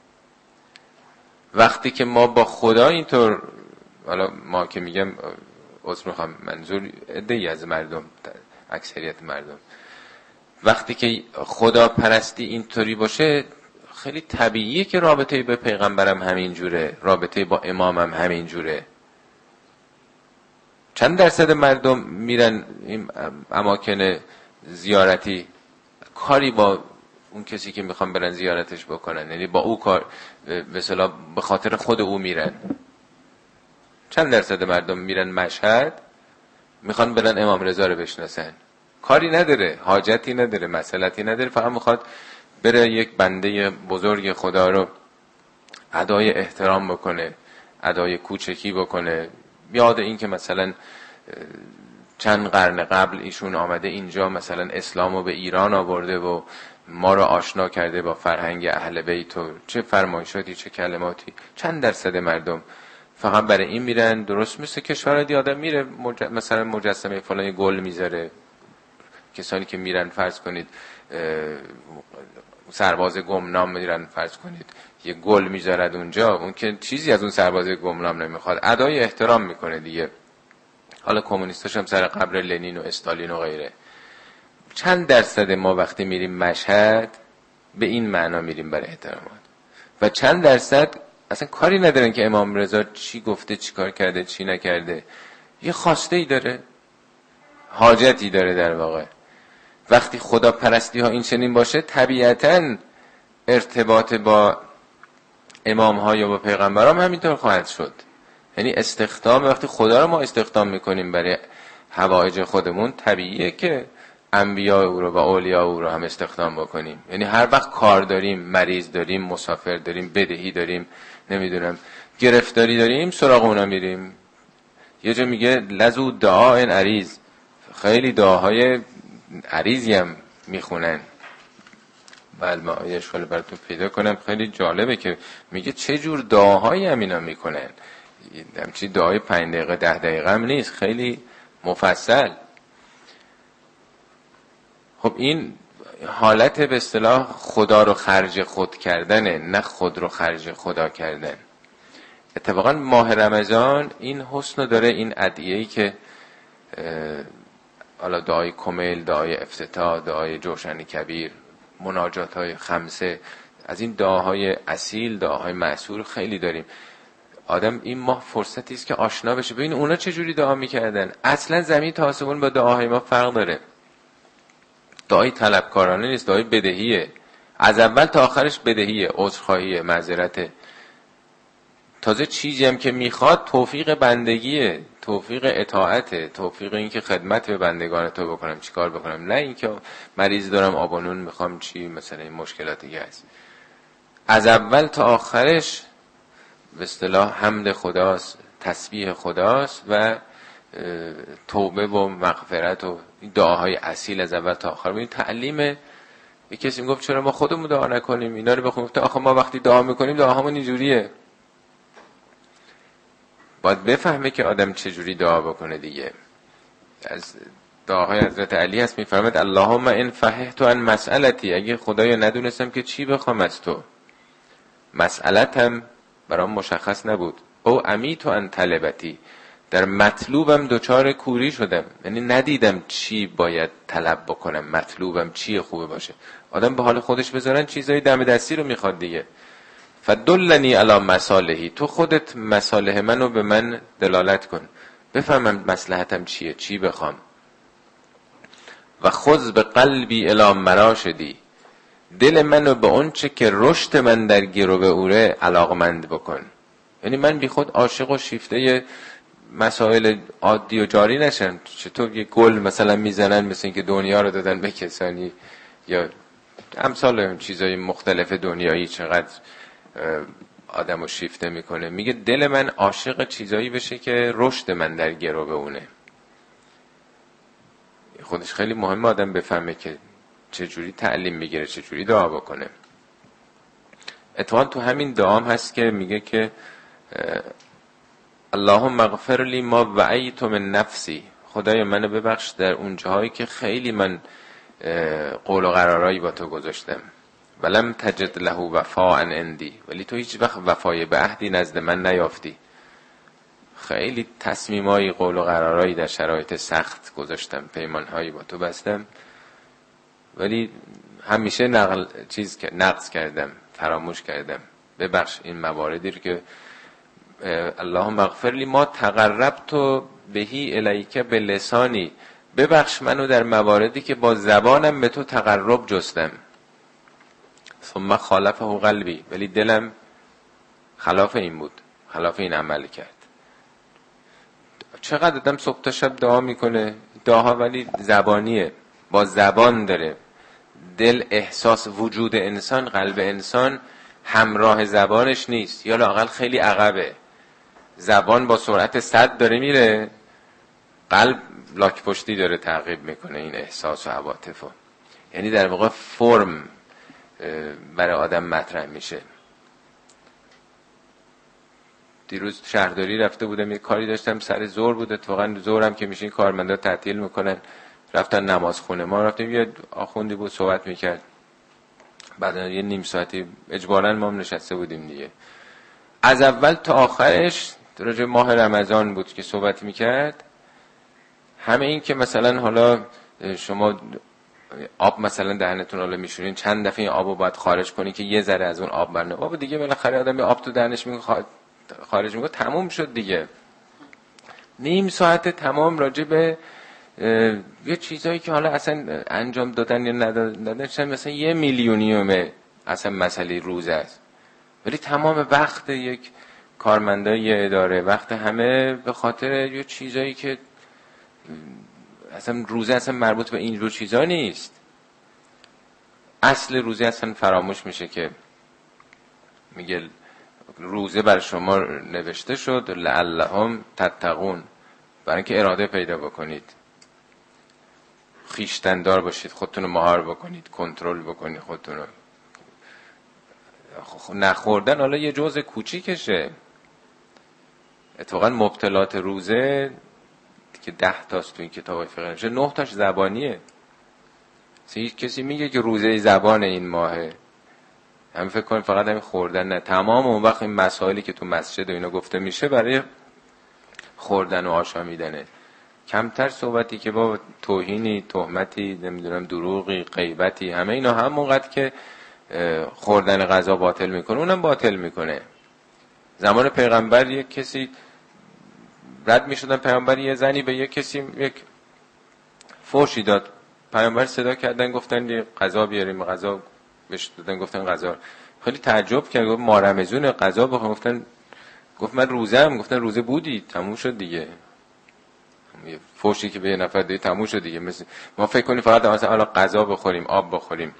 وقتی که ما با خدا اینطور، حالا ما که میگم عذر میخوام، منظور عده‌ای از مردم، اکثریت مردم، وقتی که خدا پرستی اینطوری باشه خیلی طبیعیه که رابطه با پیغمبرم همین جوره، رابطه با امامم همین جوره. چند درصد مردم میرن این اماکن زیارتی کاری با اون کسی که میخوان برن زیارتش بکنن، یعنی با او کار به اصطلاح به خاطر خود او میرن. چند درصد مردم میرن مشهد میخوان برن امام رضا رو بشناسن، کاری نداره، حاجتی نداره، مسئلتی نداره، فقط میخواد بره یک بنده بزرگ خدا رو ادای احترام بکنه، ادای کوچکی بکنه، یاد این که مثلا چند قرن قبل ایشون آمده اینجا، مثلا اسلامو به ایران آورده و ما رو آشنا کرده با فرهنگ اهل بیت و چه فرمایشاتی چه کلماتی. چند درصد مردم فقط برای این میرن. درست مثل کشورها دی آدم میره مج... مثلا مجسمه فلان گل میذاره، کسانی که میرن فرض کنید سرباز گمنام میرن فرض کنید یه گل میذارد اونجا، اون که چیزی از اون سرباز گمنام نمیخواد، ادای احترام میکنه دیگه. حالا کمونیستاش هم سر قبر لنین و استالین و غیره. چند درصد ما وقتی میریم مشهد به این معنا میریم برای احترامات، و چند درصد اصلا کاری ندارن که امام رضا چی گفته، چی کار کرده، چی نکرده، یه خواسته ای داره، حاجتی داره در واقع. وقتی خدا پرستی ها این چنین باشه طبیعتاً ارتباط با امام ها یا با پیغمبرام همینطور خواهد شد. یعنی استخدام، وقتی خدا رو ما استخدام میکنیم برای حوائج خودمون، طبیعیه که انبیاء او رو و اولیاء او رو هم استخدام بکنیم. یعنی هر وقت کار داریم، مریض داریم، مسافر داریم، بدهی داریم، نمیدونم گرفتاری داریم، سراغ اونا میریم. یه جا میگه لزو دعا این عریض، خیلی دعاهای عریضی هم میخونن. بله ما یه اشکال براتون پیدا کنم، خیلی جالبه که میگه چه جور دعاهایی هم اینا میکنن. همچی دعای پنج دقیقه ده دقیقه هم نیست، خیلی مفصل. خب این حالت به اصطلاح خدا رو خرج خود کردنه، نه خود رو خرج خدا کردن. اتفاقا ماه رمضان این حسن داره، این ادعیه‌ای که حالا دعای کمیل، دعای افتتاح، دعای جوشن کبیر، مناجات های خمسه، از این دعاهای اصیل، دعاهای مأثور خیلی داریم. آدم این ماه فرصتی است که آشنا بشه، ببین اونا چه جوری دعا میکردن. اصلا زمین تا آسمون با دعاهای ما فرق داره. دعای طلبکارانه نیست، دعای بدهیه، از اول تا آخرش بدهیه، عذرخواهیه، معذرته. تازه چیزی هم که میخواد توفیق بندگیه، توفیق اطاعته، توفیق این که خدمت به بندگان تو بکنم، چیکار بکنم، نه این که مریض دارم آبانون میخوام چی، مثلا این مشکلات دیگه است. از اول تا آخرش به اصطلاح حمد خداست، تسبیح خداست و توبه و مغفرت و دعاهای اصیل از اول تا آخر. این تعلیم. یک کسی میگفت چرا ما خودمون دعا نکنیم، اینا رو بخونیم. آخه ما وقتی دعا میکنیم دعاهامون اینجوریه. باید بفهمه که آدم چجوری دعا بکنه دیگه. از دعاهای حضرت علی هست میفرماد اللهم ان فهمت عن مسئلتی، اگه خدایا ندونستم که چی بخوام از تو، مسئلتم برام مشخص نبود، او امیت عن طلبتی، در مطلوبم دوچار کوری شدم، یعنی ندیدم چی باید طلب بکنم، مطلوبم چی خوبه باشه. آدم به حال خودش بذارن چیزای دم دستی رو میخواد دیگه. فدلنی علی مصالحی، تو خودت مصالح منو به من دلالت کن، بفهمم مصلحتم چیه، چی بخوام. و خذ به قلبی الی مراشدی، دل منو به اون چه که رشد من در گرو اوره علاقمند بکن. یعنی من بی خود عاشق و شیفته مسائل عادی و جاری نشم. چطور یه گل مثلا میزنن مثل این که دنیا رو دادن به کسانی، یا امثال اون چیزای مختلف دنیایی چقدر آدمو شیفته میکنه. میگه دل من عاشق چیزایی بشه که رشد من در گرو به اونه. خودش خیلی مهمه آدم بفهمه که چجوری تعلیم میگیره، چجوری دعا بکنه. اتفاقا تو همین دعام هست که میگه که اللهم اغفر لی ما وعیت من نفسی، خدایا منو ببخش در اون جاهایی که خیلی من قول و قرارایی با تو گذاشتم. ولم تجد له وفاء عندی، ولی تو هیچ وقت وفای به عهدی نزد من نیافتی. خیلی تصمیمایی، قول و قرارایی در شرایط سخت گذاشتم، پیمانهایی با تو بستم، ولی همیشه نقل چیز که نقض کردم، فراموش کردم. ببخش این مواردی رو که اللهم اغفر لی ما تقربت بهی الیک بلسانی، ببخش منو در مواردی که با زبانم به تو تقرب جستم. ثم خالفه قلبی، ولی دلم خلاف این بود، خلاف این عمل کرد. چقدر آدم صبح تا شب دعا میکنه، دعاها ولی زبانیه، با زبان داره. دل، احساس، وجود انسان، قلب انسان همراه زبانش نیست، یا لااقل خیلی عقبه. زبان با سرعت صد داره میره، قلب لاک پشتی داره تعقیب میکنه این احساس و عواطفو. یعنی در واقع فرم برای آدم مطرح میشه. دیروز شهرداری رفته بودم، یه کاری داشتم، سر ظهر بود، اتفاقا ظهرم که میشه این کارمندا تعطیل میکنن، رفتن نماز خونه. ما رفتیم، یه آخوندی بود صحبت میکرد، بعد یه نیم ساعتی اجباراً ما هم نشسته بودیم دیگه. از اول تا آخرش راجع ماه رمضان بود که صحبت میکرد. همه این که مثلا حالا شما آب مثلا دهنتون حالا میشورین، چند دفعه این آبو باید خارج کنی که یه ذره از اون آب برنه. آب دیگه بالاخره آدم یه آب تو دهنش میگه خارج میگه، تموم شد دیگه. نیم ساعت تمام راجع به یه چیزایی که حالا اصلا انجام دادن یا ندادن، مثلا یه میلیونیومه اصلا مسئله روزه است، ولی تمام وقت یک کارمندای اداره، وقت همه به خاطر یه چیزایی که اصلا روزه اصلا مربوط به این رو چیزا نیست. اصل روزه اصلا فراموش میشه که میگه روزه بر شما نوشته شد لعلهم تتقون، برای اینکه اراده پیدا بکنید، خویشتندار باشید، خودتون رو مهار بکنید، کنترل بکنید خودتون رو. نخوردن حالا یه جزء کوچیکشه. اتفاقا مبتلات روزه که ده تاست تو این کتاب فقه نمیشه، نه تاش زبانیه. هیچ کسی میگه که روزه زبان این ماهه، هم فکر کنیم فقط همین خوردن نه، تمام اون وقت این مسائلی که تو مسجد و اینا گفته میشه برای خوردن و آشامیدنه. کمتر صحبتی که با توهینی، تهمتی، نمیدونم دروغی، غیبتی، همه اینا همونقدر که خوردن غذا باطل میکنه اونم باطل میکنه. زمان پیغمبر یک کسی رد میشدن، پیغمبر یه زنی به یک کسی یک فحشی داد، پیغمبر صدا کردن گفتن غذا بیاریم، غذا بهش دادن، گفتن غذا. خیلی تعجب کرد، گفت ما رمضون غذا بخوام، گفتن گفت من روزه ام، گفتن روزه بودی تموم شد دیگه، فحشی که به یه نفر دیگه تموم شد دیگه. مثل ما فکر کنیم فقط مثلا حالا غذا بخوریم، آب بخوریم،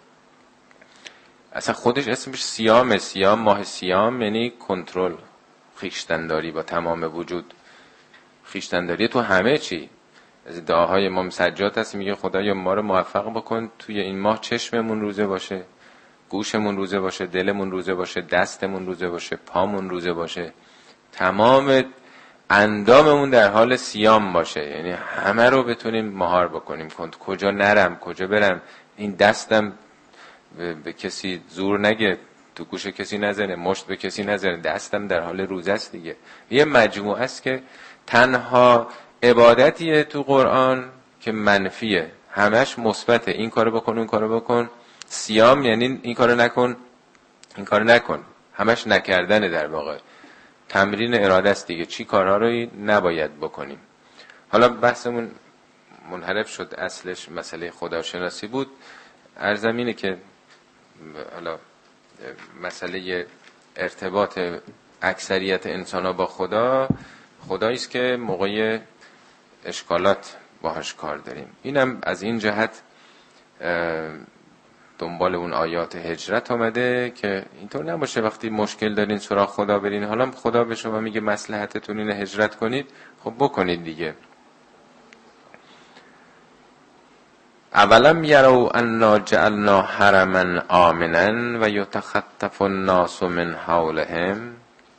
اصلا خودش اسمش صیام. صیام، ماه صیام یعنی کنترل، خویشتنداری با تمام وجود، خویشتنداری تو همه چی. از دعاهای امام سجاد هست میگه خدایا ما رو موفق بکن توی این ماه چشممون روزه باشه، گوشمون روزه باشه، دلمون روزه باشه، دستمون روزه باشه، پامون روزه باشه، تمام انداممون در حال صیام باشه، یعنی همه رو بتونیم مهار بکنیم. کجا نرم، کجا برم، این دستم به, به کسی زور نگه، تو گوش کسی نزنه، مشت به کسی نزنه، دستم در حال روزه است دیگه. یه مجموعه است که تنها عبادتیه تو قرآن که منفیه، همش مثبته، این کارو بکن اون کارو بکن. صیام یعنی این کارو نکن این کارو نکن، همش نکردنه در واقع، تمرین اراده است دیگه، چی کارها رو نباید بکنیم. حالا بحثمون منحرف شد، اصلش مسئله خداشناسی بود. عرضم اینه که حالا مسئله ارتباط اکثریت انسان‌ها با خدا، خدایی است که موقع اشکالات باهاش کار داریم. اینم از این جهت دنبال اون آیات هجرت آمده که اینطور نباشه وقتی مشکل دارین سراغ خدا برین، حالا خدا به شما میگه مصلحتتون اینه هجرت کنید، خب بکنید دیگه. اولم یروا انا جعلنا حرما آمنا و یتخطف الناس من حولهم.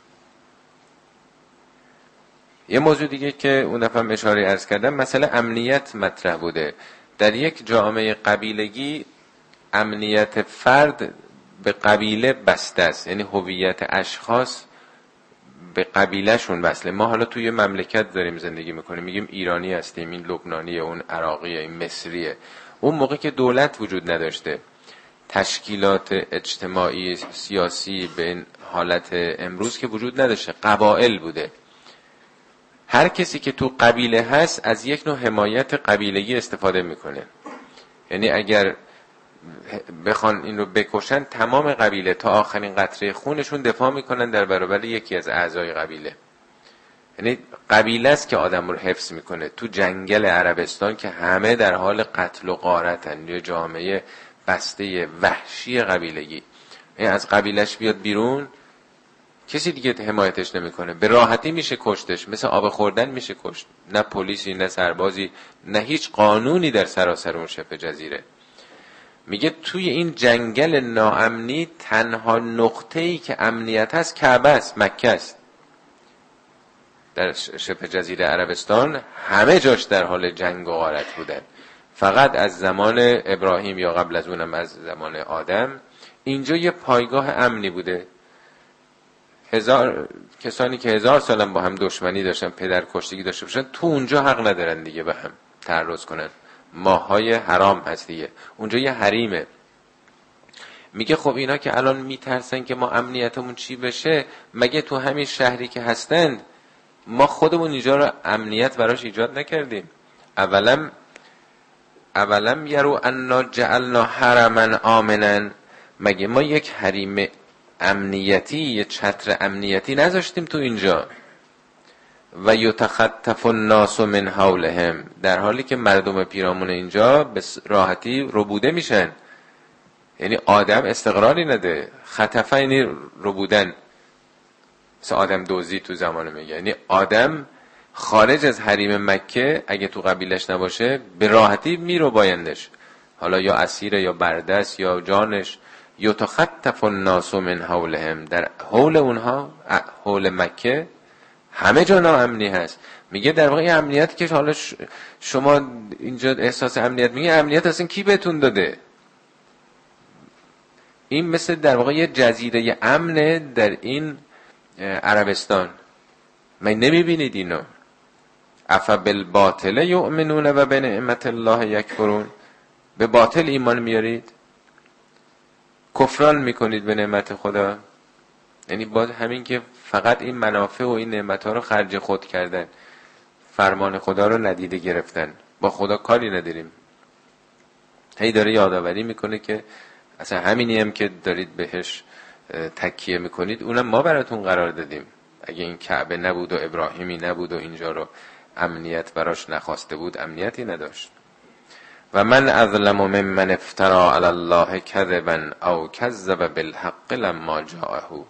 یه موضوع دیگه که اون دفعه اشاره عرض کردم، مسئله امنیت مطرح بوده. در یک جامعه قبیلگی امنیت فرد به قبیله بسته است، یعنی هویت اشخاص به قبیلهشون بسته. ما حالا توی مملکت داریم زندگی میکنیم، میگیم ایرانی هستیم، این لبنانیه، اون عراقیه، این مصریه. اون موقع که دولت وجود نداشته، تشکیلات اجتماعی سیاسی به این حالت امروز که وجود نداشته، قبایل بوده. هر کسی که تو قبیله هست از یک نوع حمایت قبیلگی استفاده میکنه، یعنی اگر بخوان این رو بکشن تمام قبیله تا آخرین قطره خونشون دفاع میکنن در برابر یکی از اعضای قبیله. یعنی قبیله است که آدم رو حفظ میکنه. تو جنگل عربستان که همه در حال قتل و غارتن، یه جامعه بسته وحشی قبیلگی، یعنی از قبیلش بیاد بیرون کسی دیگه حمایتش نمیکنه، به راحتی میشه کشتش، مثل آب خوردن میشه کشت. نه پلیسی، نه سربازی، نه هیچ قانونی در سراسر اون شبه جزیره. میگه توی این جنگل ناامنی تنها نقطه‌ای که امنیت هست کعبه است، مکه است. در شبه جزیره عربستان همه جاش در حال جنگ و غارت بودن. فقط از زمان ابراهیم یا قبل از اونم از زمان آدم اینجا یه پایگاه امنی بوده. هزار کسانی که هزار سالم با هم دشمنی داشتن، پدر کشتگی داشته باشن، تو اونجا حق ندارن دیگه به هم تعرض کنن. ماهای حرام هست دیگه، اونجا یه حریمه. میگه خب اینا که الان میترسن که ما امنیتمون چی بشه، مگه تو همین شهری که هستند ما خودمون اینجا رو امنیت براش ایجاد نکردیم؟ اولا اولم یرو انا جعلنا حرما آمنا، مگه ما یک حریم امنیتی، یه چتر امنیتی نذاشتیم تو اینجا؟ و یتخطف الناس من حولهم، در حالی که مردم پیرامون اینجا به راحتی ربوده میشن. یعنی آدم استقرالی نده، خطفه یعنی ربودن، مثل آدم دوزی تو زمان میگه. یعنی آدم خارج از حریم مکه اگه تو قبیلش نباشه به راحتی میرو بایندش، حالا یا اسیر یا بردست یا جانش. یتخطف الناس من حولهم، در حول اونها، حول مکه همه جا ناامنی هست. میگه در واقع این امنیت که حالا شما اینجا احساس امنیت میگه، امنیت اصلا کی بهتون داده؟ این مثل در واقع یه جزیره امنه در این عربستان. من نمیبینید اینو؟ افا بالباطل یؤمنون و بنعمت الله یکفرون، به باطل ایمان میارید، کفران میکنید به نعمت خدا. یعنی باز همین که فقط این منافع و این نعمت ها رو خرج خود کردن، فرمان خدا رو ندیده گرفتن، با خدا کاری نداریم. هی داره یادآوری میکنه که اصلا همینی هم که دارید بهش تکیه میکنید اونم ما براتون قرار دادیم. اگه این کعبه نبود و ابراهیمی نبود و اینجا رو امنیت براش نخواسته بود، امنیتی نداشت. و من اظلم ممن افترا علی الله کذبا او کذب بالحق لما جاءه.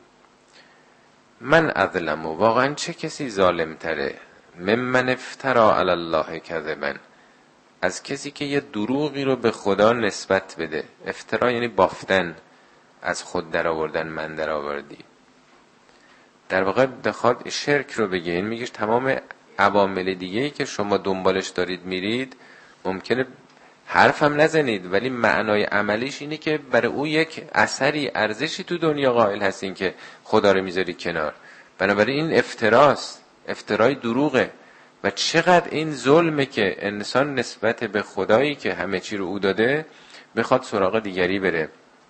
من اظلم، واقعا چه کسی ظالم تره، ممن افترا علی الله کذبا، از کسی که یه دروغی رو به خدا نسبت بده. افترا یعنی بافتن، از خود در آوردن، من در آوردی. در واقع بخواد شرک رو بگه، این میگه تمام عوامل دیگه‌ای که شما دنبالش دارید میرید ممکنه حرفم نزنید، ولی معنای عملیش اینه که برای او یک اثری، ارزشی تو دنیا قائل هستین که خدا رو میذاری کنار. بنابراین این افتراست، افترای دروغه. و چقدر این ظلمه که انسان نسبت به خدایی که همه چی رو او داده بخواد سراغ دیگری بره،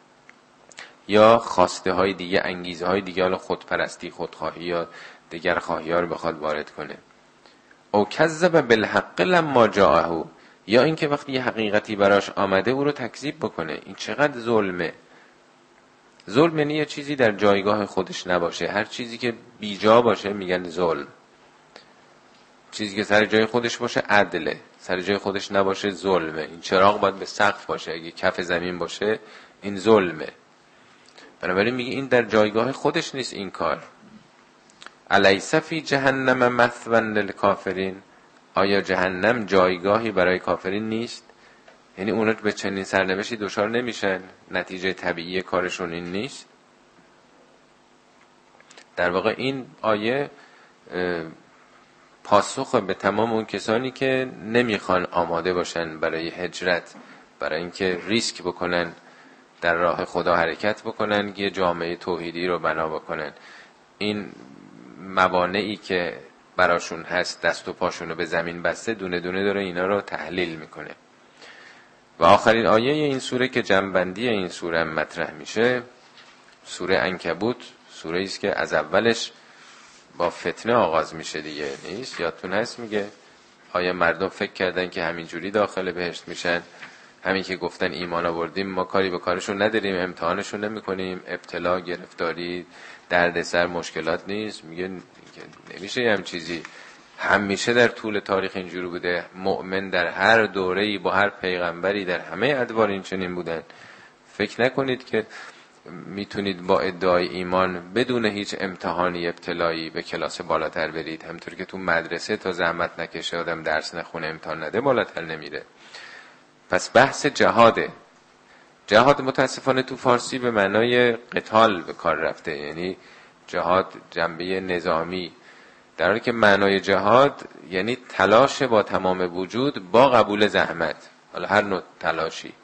یا خواسته های دیگه، انگیزه های دیگه، حالا خودپرستی، خودخواهی یا دیگر خواهی ها رو بخواد وارد کنه. او کذب بالحق لما جاءه، یا اینکه وقتی یه حقیقتی براش آمده او رو تکذیب بکنه. این چقدر ظلمه. ظلم یعنی یه چیزی در جایگاه خودش نباشه. هر چیزی که بیجا باشه میگن ظلم. چیزی که سر جای خودش باشه عدله، سر جای خودش نباشه ظلمه. این چراغ باید به سقف باشه، اگه کف زمین باشه این ظلمه. بنابراین میگه این در جایگاه خودش نیست این کار. الیس فی جهنم مثوی للکافرین، آیا جهنم جایگاهی برای کافرین نیست؟ یعنی اونا به چنین سرنوشتی دچار نمیشن؟ نتیجه طبیعی کارشون این نیست؟ در واقع این آیه پاسخ به تمام اون کسانی که نمیخوان آماده باشن برای هجرت، برای اینکه ریسک بکنن، در راه خدا حرکت بکنن، یه جامعه توحیدی رو بنا بکنن. این موانعی که براشون هست، دست و پاشون رو به زمین بسته، دونه دونه داره اینا رو تحلیل میکنه. و آخرین آیه این سوره که جنبندی این سوره مطرح میشه، سوره عنکبوت، سوره ایست که از اولش با فتنه آغاز میشه دیگه، نیست؟ یادتون هست میگه آیا مردم فکر کردن که همینجوری داخل بهشت میشن؟ همین که گفتن ایمان آوردیم، ما کاری به کارشون نداریم، امتحانشون نمیکنیم، ابتلا، گرفتاری، دردسر، مشکلات نیست. میگه نمیشه هم چیزی. همیشه در طول تاریخ اینجوری بوده. مؤمن در هر دوره‌ای با هر پیغمبری در همه ادوار این چنین بودن. فکر نکنید که میتونید با ادعای ایمان بدون هیچ امتحانی، ابتلایی به کلاس بالاتر برید. همطور که تو مدرسه تا زحمت نکشه آدم درس نخونه، امتحان نده، بالاتر نمیره. پس بحث جهاده. جهاد متاسفانه تو فارسی به معنای قتال به کار رفته، یعنی جهاد جنبه نظامی، در حالی که معنای جهاد یعنی تلاش با تمام وجود با قبول زحمت، حالا هر نوع تلاشی.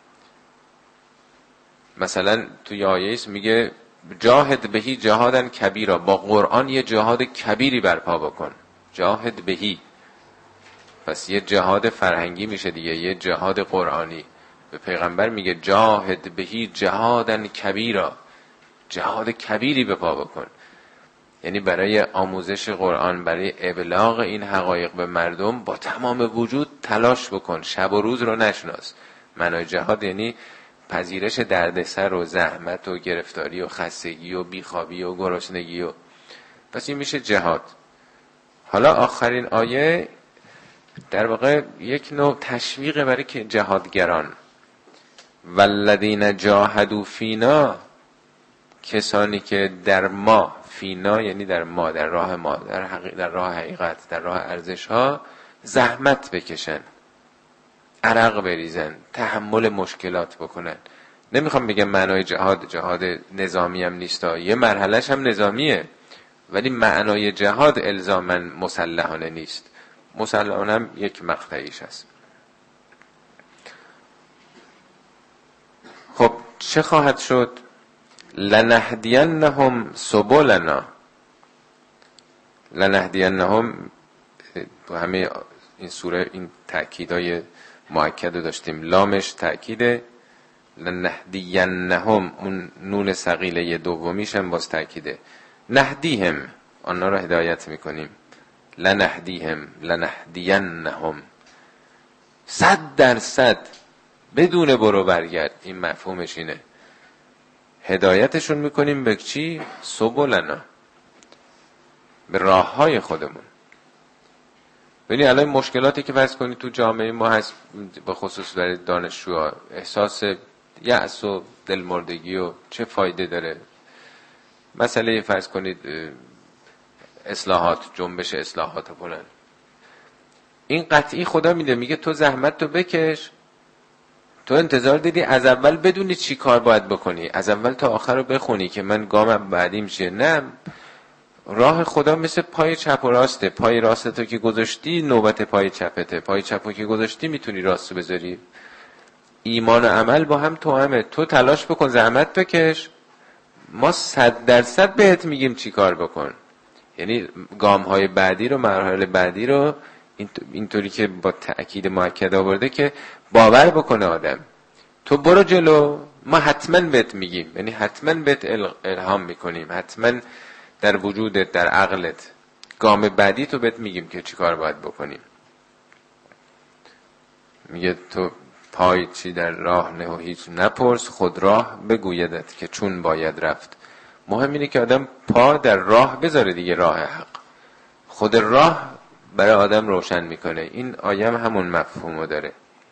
مثلا تو آیه ایست میگه جاهد بهی جهادن کبیرا، با قرآن یه جهاد کبیری برپا بکن. جاهد بهی، پس یه جهاد فرهنگی میشه دیگه، یه جهاد قرآنی. به پیغمبر میگه جاهد بهی جهادن کبیرا، جهاد کبیری به پا بکن. یعنی برای آموزش قرآن، برای ابلاغ این حقایق به مردم با تمام وجود تلاش بکن، شب و روز رو نشناس. معنای جهاد یعنی پذیرش دردسر و زحمت و گرفتاری و خستگی و بیخوابی و گرسنگی و پس این میشه جهاد. حالا آخرین آیه در واقع یک نوع تشویق برای که جهادگران، والذین جاهدوا فینا، کسانی که در ما، فینا یعنی در ما، در راه ما، در, حقیق در راه حقیقت، در راه ارزش ها زحمت بکشن، عرق بریزن، تحمل مشکلات بکنن. نمیخوام بگم معنای جهاد جهاد نظامی هم نیست، یه مرحلهش هم نظامیه، ولی معنای جهاد الزاماً مسلحانه نیست، مسلحانه هم یک مقطعیش هست. خب چه خواهد شد؟ لنهدینهم سبلنا، لنهدینهم تو همه این سوره این تأکیدای مؤکد رو داشتیم، لامش تأکیده، لنهدینهم اون نون ثقیله دومیش هم باز تأکیده، نهدیهم آنها را هدایت میکنیم، لنهدیهم لنهدینهم، صد درصد بدون برو برگرد، این مفهومش اینه، هدایتشون میکنیم به چی؟ سبلنا، به راه های خودمون. ببینید الان مشکلاتی که فرض کنید تو جامعه ما هست، به خصوص برای دانشجوها، احساس یأس و دلمردگی و چه فایده داره؟ مسئله فرض کنید اصلاحات، جنبش اصلاحات فلان، این قطعی خدا میده، میگه تو زحمت تو بکش، تو انتظار دیدی از اول بدونی چی کار باید بکنی، از اول تا آخر رو بخونی که من گامم بعدیم چیه. نه، راه خدا مثل پای چپ و راسته، پای راست تو که گذاشتی نوبت پای چپته، پای چپ که گذاشتی میتونی راست بذاری. ایمان و عمل با هم توامه، تو تلاش بکن، زحمت بکش، ما صد درصد بهت میگیم چی کار بکن. یعنی گام های بعدی رو، مراحل بعدی رو اینطوری که با تأکید مؤکد آورده که باور بکنه آدم، تو برو جلو، ما حتما بهت میگیم، یعنی حتما بهت الهام میکنیم، حتما در وجودت، در عقلت گام بعدی تو بهت میگیم که چی کار باید بکنیم. میگه تو پای چی در راه نه و هیچ نپرس، خود راه بگویدت که چون باید رفت. مهم اینه که آدم پا در راه بذاره دیگه، راه حق، خود راه برای آدم روشن میکنه. این آیه همون مفهومو داره،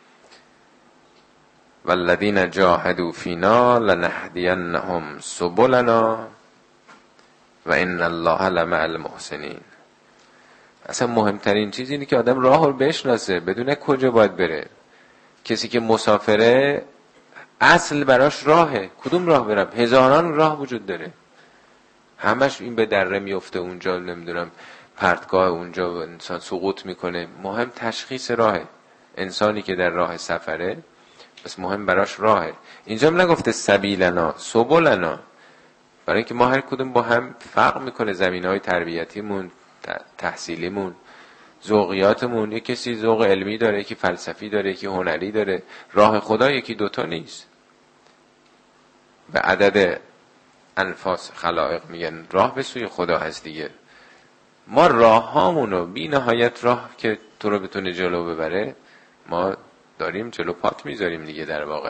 والذین جاهدوا فینا لنهدینهم سبلنا و ان الله لمع المحسنین. اصلا مهمترین چیز اینه که آدم راه رو بشناسه، بدونه کجا باید بره. کسی که مسافره اصل براش راهه، کدوم راه برم؟ هزاران راه وجود داره، همش این به دره میفته، اونجا نمیدونم پرتگاه، اونجا انسان سقوط میکنه. مهم تشخیص راهه. انسانی که در راه سفره بس مهم براش راهه. اینجا هم نگفته سبیلنا، سبلنا، برای اینکه ما هر کدوم با هم فرق میکنه، زمینهای تربیتیمون، تحصیلیمون، ذوقیاتمون. یک کسی ذوق علمی داره، یکی فلسفی داره، یکی هنری داره. راه خدا یکی دوتا نیست. به عدد انفاس خلائق میگن راه به سوی خدا هست دیگه. ما راه هامونو بی نهایت راه که تو رو بتونه جلو ببره ما داریم، جلو پات میذاریم دیگه. در واقع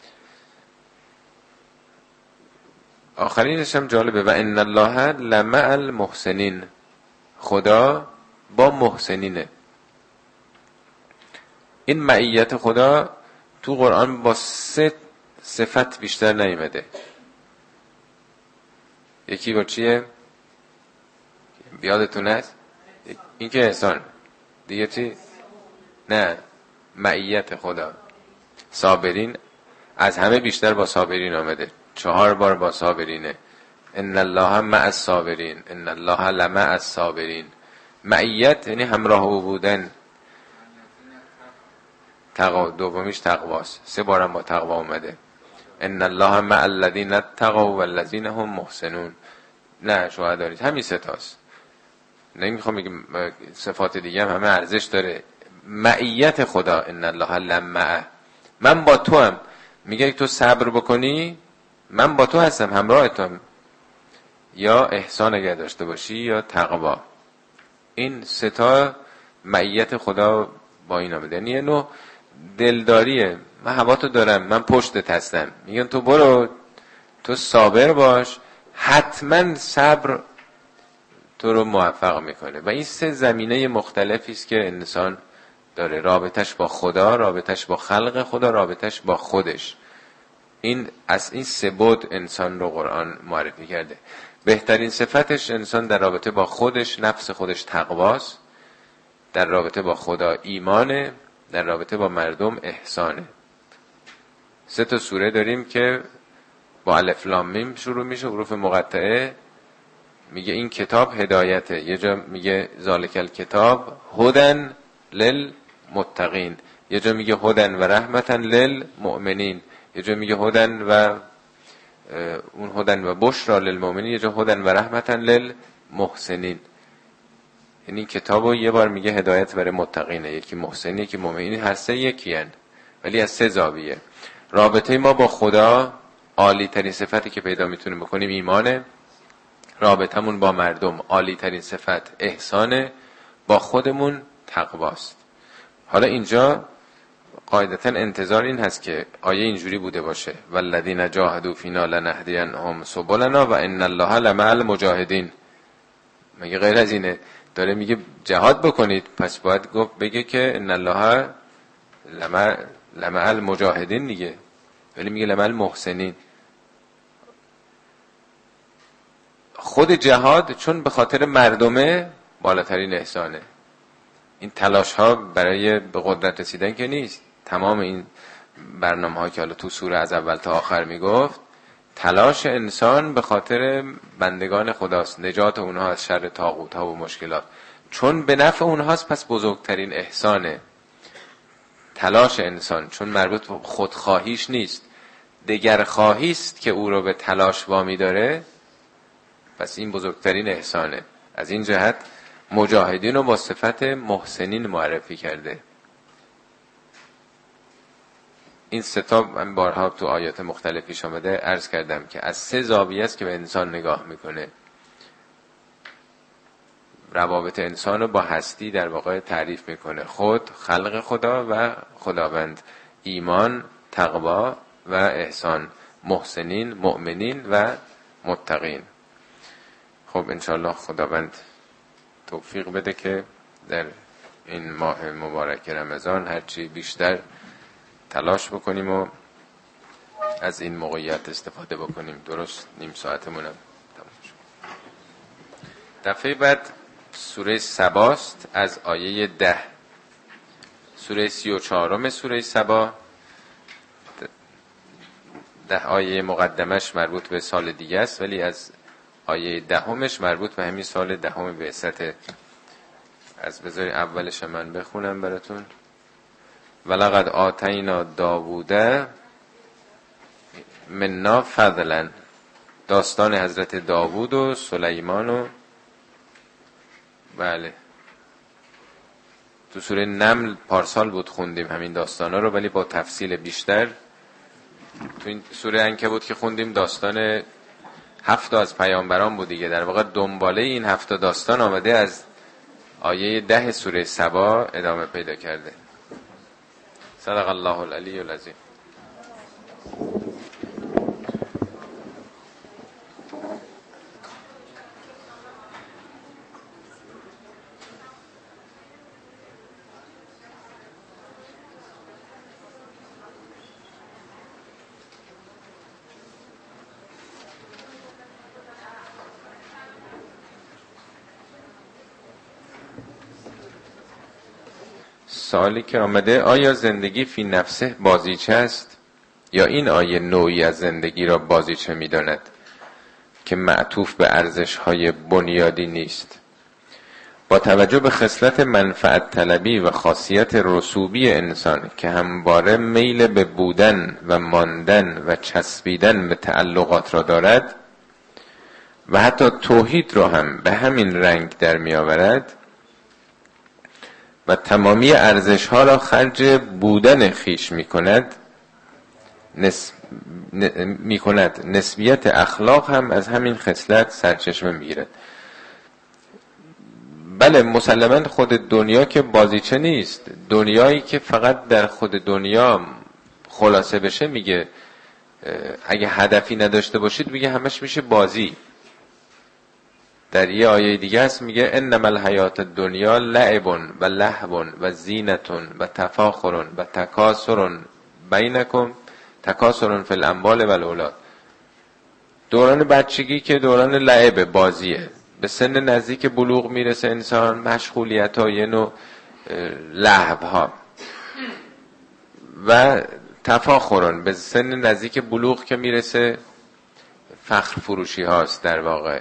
آخرینش هم جالبه، و ان الله لمع المحسنین، خدا با محسنینه. این معیت خدا تو قرآن با سه صفت بیشتر نیامده. یکی با چیه؟ بیادتون هست؟ این که احسان. دیگه چی؟ نه، معیت خدا. صابرین از همه بیشتر با صابرین آمده، چهار بار با صابرینه. ان الله مع الصابرین، ان الله لمع الصابرین. معیت یعنی همراه او بودن. تقوا دومیش تقواست، سه بارم با تقوا اومده. ان الله مع الذین اتقوا والذین هم محسنون. نه شما دارید همین سه تاست، نمیخوام بگم صفات دیگه هم همه ارزش داره. معیت خدا ان الله لمع، من با تو هم. میگه تو صبر بکنی من با تو هستم، همراه تو هم. یا احسان اگر داشته باشی یا تقوا. این سه تا معیت خدا با اینا بده. یعنی یه نوع دلداریه. من هوا تو دارم، من پشتت هستم، میگن تو برو، تو صابر باش، حتما صبر تو رو موفق میکنه. و این سه زمینه مختلفی است که انسان داره، رابطش با خدا، رابطش با خلق خدا، رابطش با خودش. این از این سه بعد انسان رو قرآن معرفی کرده. بهترین صفتش انسان در رابطه با خودش، نفس خودش تقواست، در رابطه با خدا ایمانه، در رابطه با مردم احسانه. سه تا سوره داریم که با الف لام میم شروع میشه، حروف مقطعه. میگه این کتاب هدایته، یه جا میگه ذالک الکتاب هدن للمتقین، یه جا میگه هدن و رحمتا للمؤمنین، یه جا میگه هدن و اون هدن و بشرا للمؤمنین، یه جا هدن و رحمتا للمحسنین. یعنی کتابو یه بار میگه هدایت برای متقینه، یکی محسنین، یکی مؤمنین، هر سه یکی هن ولی از سه زاویه. رابطه ما با خدا عالی ترین صفتی که پیدا میتونیم بکنیم ایمانه، رابطمون با مردم عالی ترین صفت احسانه، با خودمون تقواست. حالا اینجا قاعدتا انتظار این هست که آیه اینجوری بوده باشه والذین جاهدوا فینا لنهدینهم سبلنا و ان الله لمع المجاهدین. مگه غیر از اینه؟ داره میگه جهاد بکنید، پس باید گفت بگه که ان الله لمع لمع المجاهدین دیگه، ولی میگه لمع المحسنین. خود جهاد چون به خاطر مردمه بالاترین احسانه. این تلاش ها برای به قدرت رسیدن که نیست. تمام این برنامه ها که حالا تو سوره از اول تا آخر میگفت، تلاش انسان به خاطر بندگان خداست، نجات اونها از شر طاغوت ها و مشکلات. چون به نفع اونهاست پس بزرگترین احسانه تلاش انسان، چون مربوط به خودخواهیش نیست، دگر خواهیست که او رو به تلاش وامی داره، پس این بزرگترین احسانه. از این جهت مجاهدین رو با صفت محسنین معرفی کرده. این ستا من بارها تو آیات مختلفیش آمده عرض کردم که از سه زاویه است که به انسان نگاه میکنه. روابط انسان رو با هستی در واقع تعریف میکنه، خود، خلق خدا و خداوند، ایمان، تقوا و احسان، محسنین، مؤمنین و متقین. خب انشاءالله خداوند توفیق بده که در این ماه مبارک رمضان هرچی بیشتر تلاش بکنیم و از این موقعیت استفاده بکنیم. درست نیم ساعتمونم تمام شد. دفعه بعد سوره سباست از آیه ده. سوره سی و چهارم سوره سبا، ده آیه مقدمش مربوط به سال دیگه است، ولی از آیه دهمش مربوط به همین سال دهم بعثت. از بذاری اولش من بخونم براتون. ولقد آتینا داوود منا فضلا، داستان حضرت داوود و سلیمان و بله تو سوره نمل پارسال بود خوندیم همین داستانا رو، ولی با تفصیل بیشتر. تو این سوره عنکبوت که خوندیم داستان هفت از پیامبران بود دیگه. در واقع دنباله این هفت داستان آمده از آیه ده سوره سبا ادامه پیدا کرده. صدق الله العلی العظیم. سوالی که آمده آیا زندگی فی نفسه بازیچه است یا این آیه نوعی از زندگی را بازیچه می داند که معطوف به ارزش‌های بنیادی نیست؟ با توجه به خصلت منفعت طلبی و خاصیت رسوبی انسان که همواره میل به بودن و ماندن و چسبیدن به تعلقات را دارد و حتی توحید را هم به همین رنگ در می آورد و تمامی ارزش‌ها را خرج بودن خیش می کند، می کند. نسبیت اخلاق هم از همین خصلت سرچشمه میگیرد. بله مسلماً خود دنیا که بازیچه نیست. دنیایی که فقط در خود دنیا خلاصه بشه میگه اگه هدفی نداشته باشید میگه همش میشه بازی. در یه آیه دیگه هست میگه انما الحیات الدنیا لعب و لهو و زینت و تفاخر و تکاثر بینکم تکاثر فی الاموال و الاولاد. دوران بچگی که دوران لعب بازیه، به سن نزدیک بلوغ میرسه انسان مشغولیت ها یه نوع لهو ها و تفاخرن، به سن نزدیک بلوغ که میرسه فخر فروشی هاست. در واقع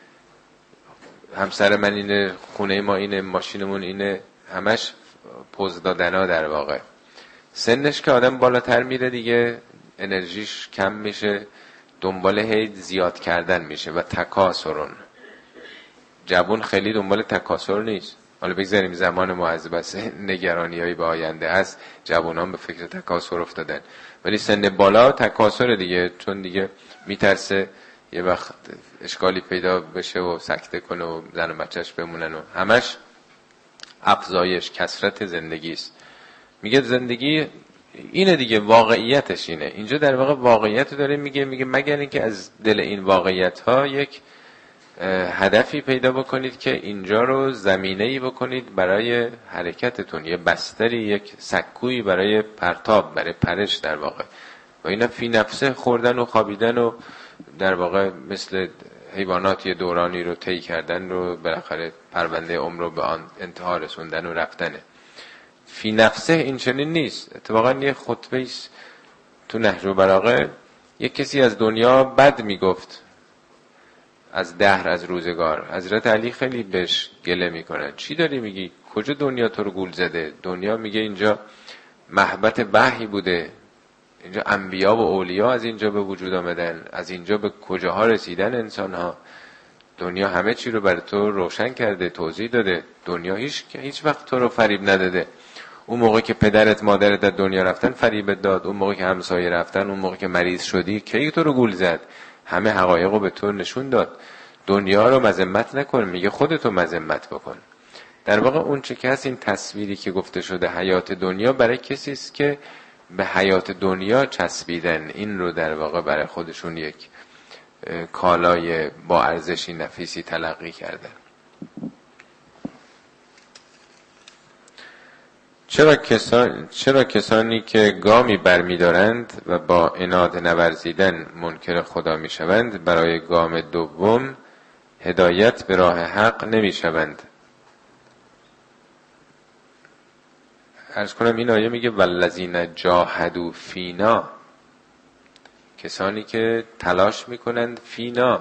همسر من اینه، خونه ما اینه، ماشینمون اینه، همش پوز دادن ها. در واقع سنش که آدم بالاتر میره دیگه انرژیش کم میشه، دنبال هی زیاد کردن میشه و تکاسرون. جوون خیلی دنبال تکاسر نیست. حالا بگذاریم زمان معذب است، نگرانی هایی به آینده هست، جوانان به فکر تکاسر افتادن، ولی سن بالا تکاسر دیگه، چون دیگه میترسه یه وقت اشکالی پیدا بشه و سکته کنه و زن و بچهش بمونن و همش افزایش کثرت زندگی است. میگه زندگی اینه دیگه، واقعیتش اینه. اینجا در واقع واقعیت داره میگه، میگه مگر اینکه از دل این واقعیت ها یک هدفی پیدا بکنید که اینجا رو زمینه‌ای بکنید برای حرکتتون، یه بستری، یک سکویی برای پرتاب، برای پرش در واقع. و اینا فی نفسه خوردن و خوابیدن و در واقع مثل حیوانات یه دورانی رو طی کردن رو بالاخره پرونده عمر رو به آن انتها رسوندن و رفتنه. فی نفسه این چنین نیست. اتفاقا یه خطبه ایست تو نهج البلاغه، یک کسی از دنیا بد میگفت، از دهر، از روزگار. حضرت علی خیلی بهش گله میکنن، چی داری میگی؟ کجا دنیا تو رو گول زده؟ دنیا میگه اینجا محبت وحی بوده، اینجا انبیا و اولیا از اینجا به وجود آمدن، از اینجا به کجاها رسیدن انسان ها. دنیا همه چی رو برای تو روشن کرده، توضیح داده. دنیا هیچ هیچ وقت تو رو فریب نداده. اون موقع که پدرت مادرت در دنیا رفتن فریبت داد، اون موقع که همسایه رفتن، اون موقع که مریض شدی کی تو رو گول زد؟ همه حقایق رو به تو نشون داد. دنیا رو مذمت نکن، میگه خودتو مذمت بکن. در واقع اون چه که هست، این تصویری که گفته شده حیات دنیا برای کسی است که به حیات دنیا چسبیدن، این رو در واقع برای خودشون یک کالای با ارزشی نفیسی تلقی کردن. چرا کسان چرا کسانی که گامی برمی‌دارند و با عناد نورزیدن منکر خدا میشوند، برای گام دوم هدایت به راه حق نمیشوند؟ عرض کنم این آیه میگه والذین جاهدوا فینا، کسانی که تلاش میکنند فینا،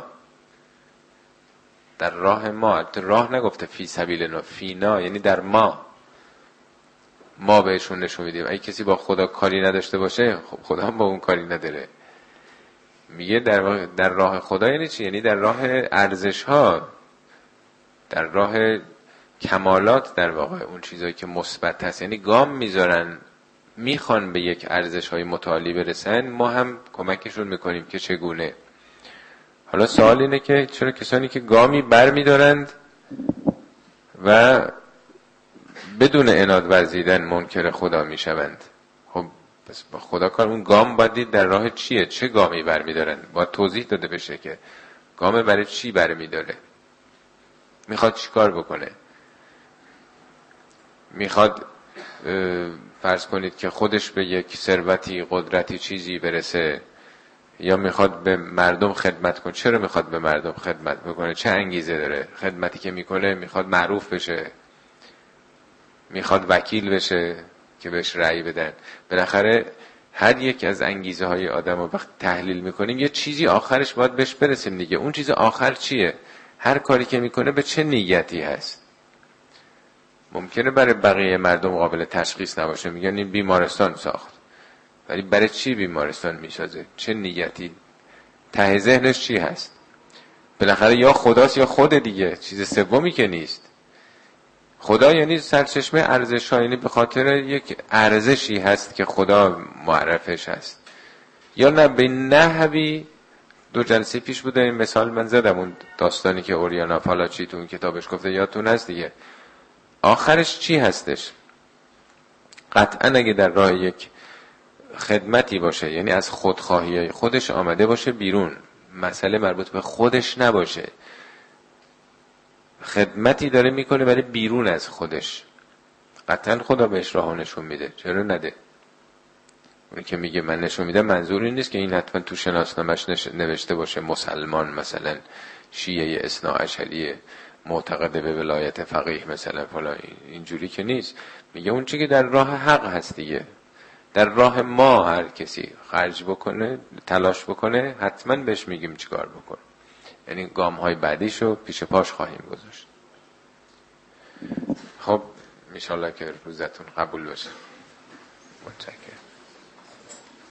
در راه ما. راه نگفته فی سبیلنا، فینا یعنی در ما، ما بهشون نشون میدیم. اگه کسی با خدا کاری نداشته باشه، خب خدا هم با اون کاری نداره. میگه در, در راه خدا یعنی چی؟ یعنی در راه ارزش ها، در راه کمالات، در واقع اون چیزایی که مثبت هست. یعنی گام میذارن، میخوان به یک ارزش های متعالی برسن، ما هم کمکشون میکنیم که چگونه. حالا سوال اینه که چرا کسانی که گامی بر میدارند و بدون عناد ورزیدن منکر خدا میشوند؟ خب پس با خدا کار، اون گام باید دید در راه چیه، چه گامی بر میدارن، باید توضیح داده بشه که گام برای چی بر میداره، میخواد چی کار بکنه. میخواد فرض کنید که خودش به یک ثروتی، قدرتی، چیزی برسه، یا میخواد به مردم خدمت کنه. چرا میخواد به مردم خدمت بکنه؟ چه انگیزه داره؟ خدمتی که میکنه میخواد معروف بشه، میخواد وکیل بشه که بهش رأی بدن. بالاخره هر یک از انگیزه های آدم رو وقت تحلیل میکنیم یه چیزی آخرش باید بهش برسیم دیگه. اون چیز آخر چیه؟ هر کاری که میکنه به چه نیتی هست؟ ممکنه برای بقیه مردم قابل تشخیص نباشه، میگن این بیمارستان ساخت، ولی برای چی بیمارستان میسازه؟ چه نیتی؟ ته ذهنش چی هست؟ بالاخره یا خداست یا خود دیگه، چیز سومی که نیست. خدا یعنی سرچشمه ارزش ها، یعنی به خاطر یک ارزشی هست که خدا معرفش هست. یا نه به نحوی. دو جلسه پیش بود این مثال من زدم، اون داستانی که اوریانا پالاچی تو اون کتابش گفته یادتون هست دیگه. آخرش چی هستش؟ قطعا اگه در راه یک خدمتی باشه، یعنی از خودخواهی خودش آمده باشه بیرون، مسئله مربوط به خودش نباشه، خدمتی داره میکنه برای بیرون از خودش، قطعا خدا بهش راه نشون میده. چرا نده؟ اون که میگه من نشون میدم منظور این نیست که این حتما تو شناسنامه‌اش نوشته باشه مسلمان، مثلا شیعه اثنا عشری معتقد به ولایت فقیه مثلا فلان، اینجوری که نیست. میگه اون چیزی که در راه حق هست دیگه، در راه ما هر کسی خرج بکنه، تلاش بکنه، حتما بهش میگیم چیکار بکن. یعنی گام های بعدیشو پیش پاش خواهیم گذاشت. خب ان شاءالله که روزتون قبول بشه. متشکرم.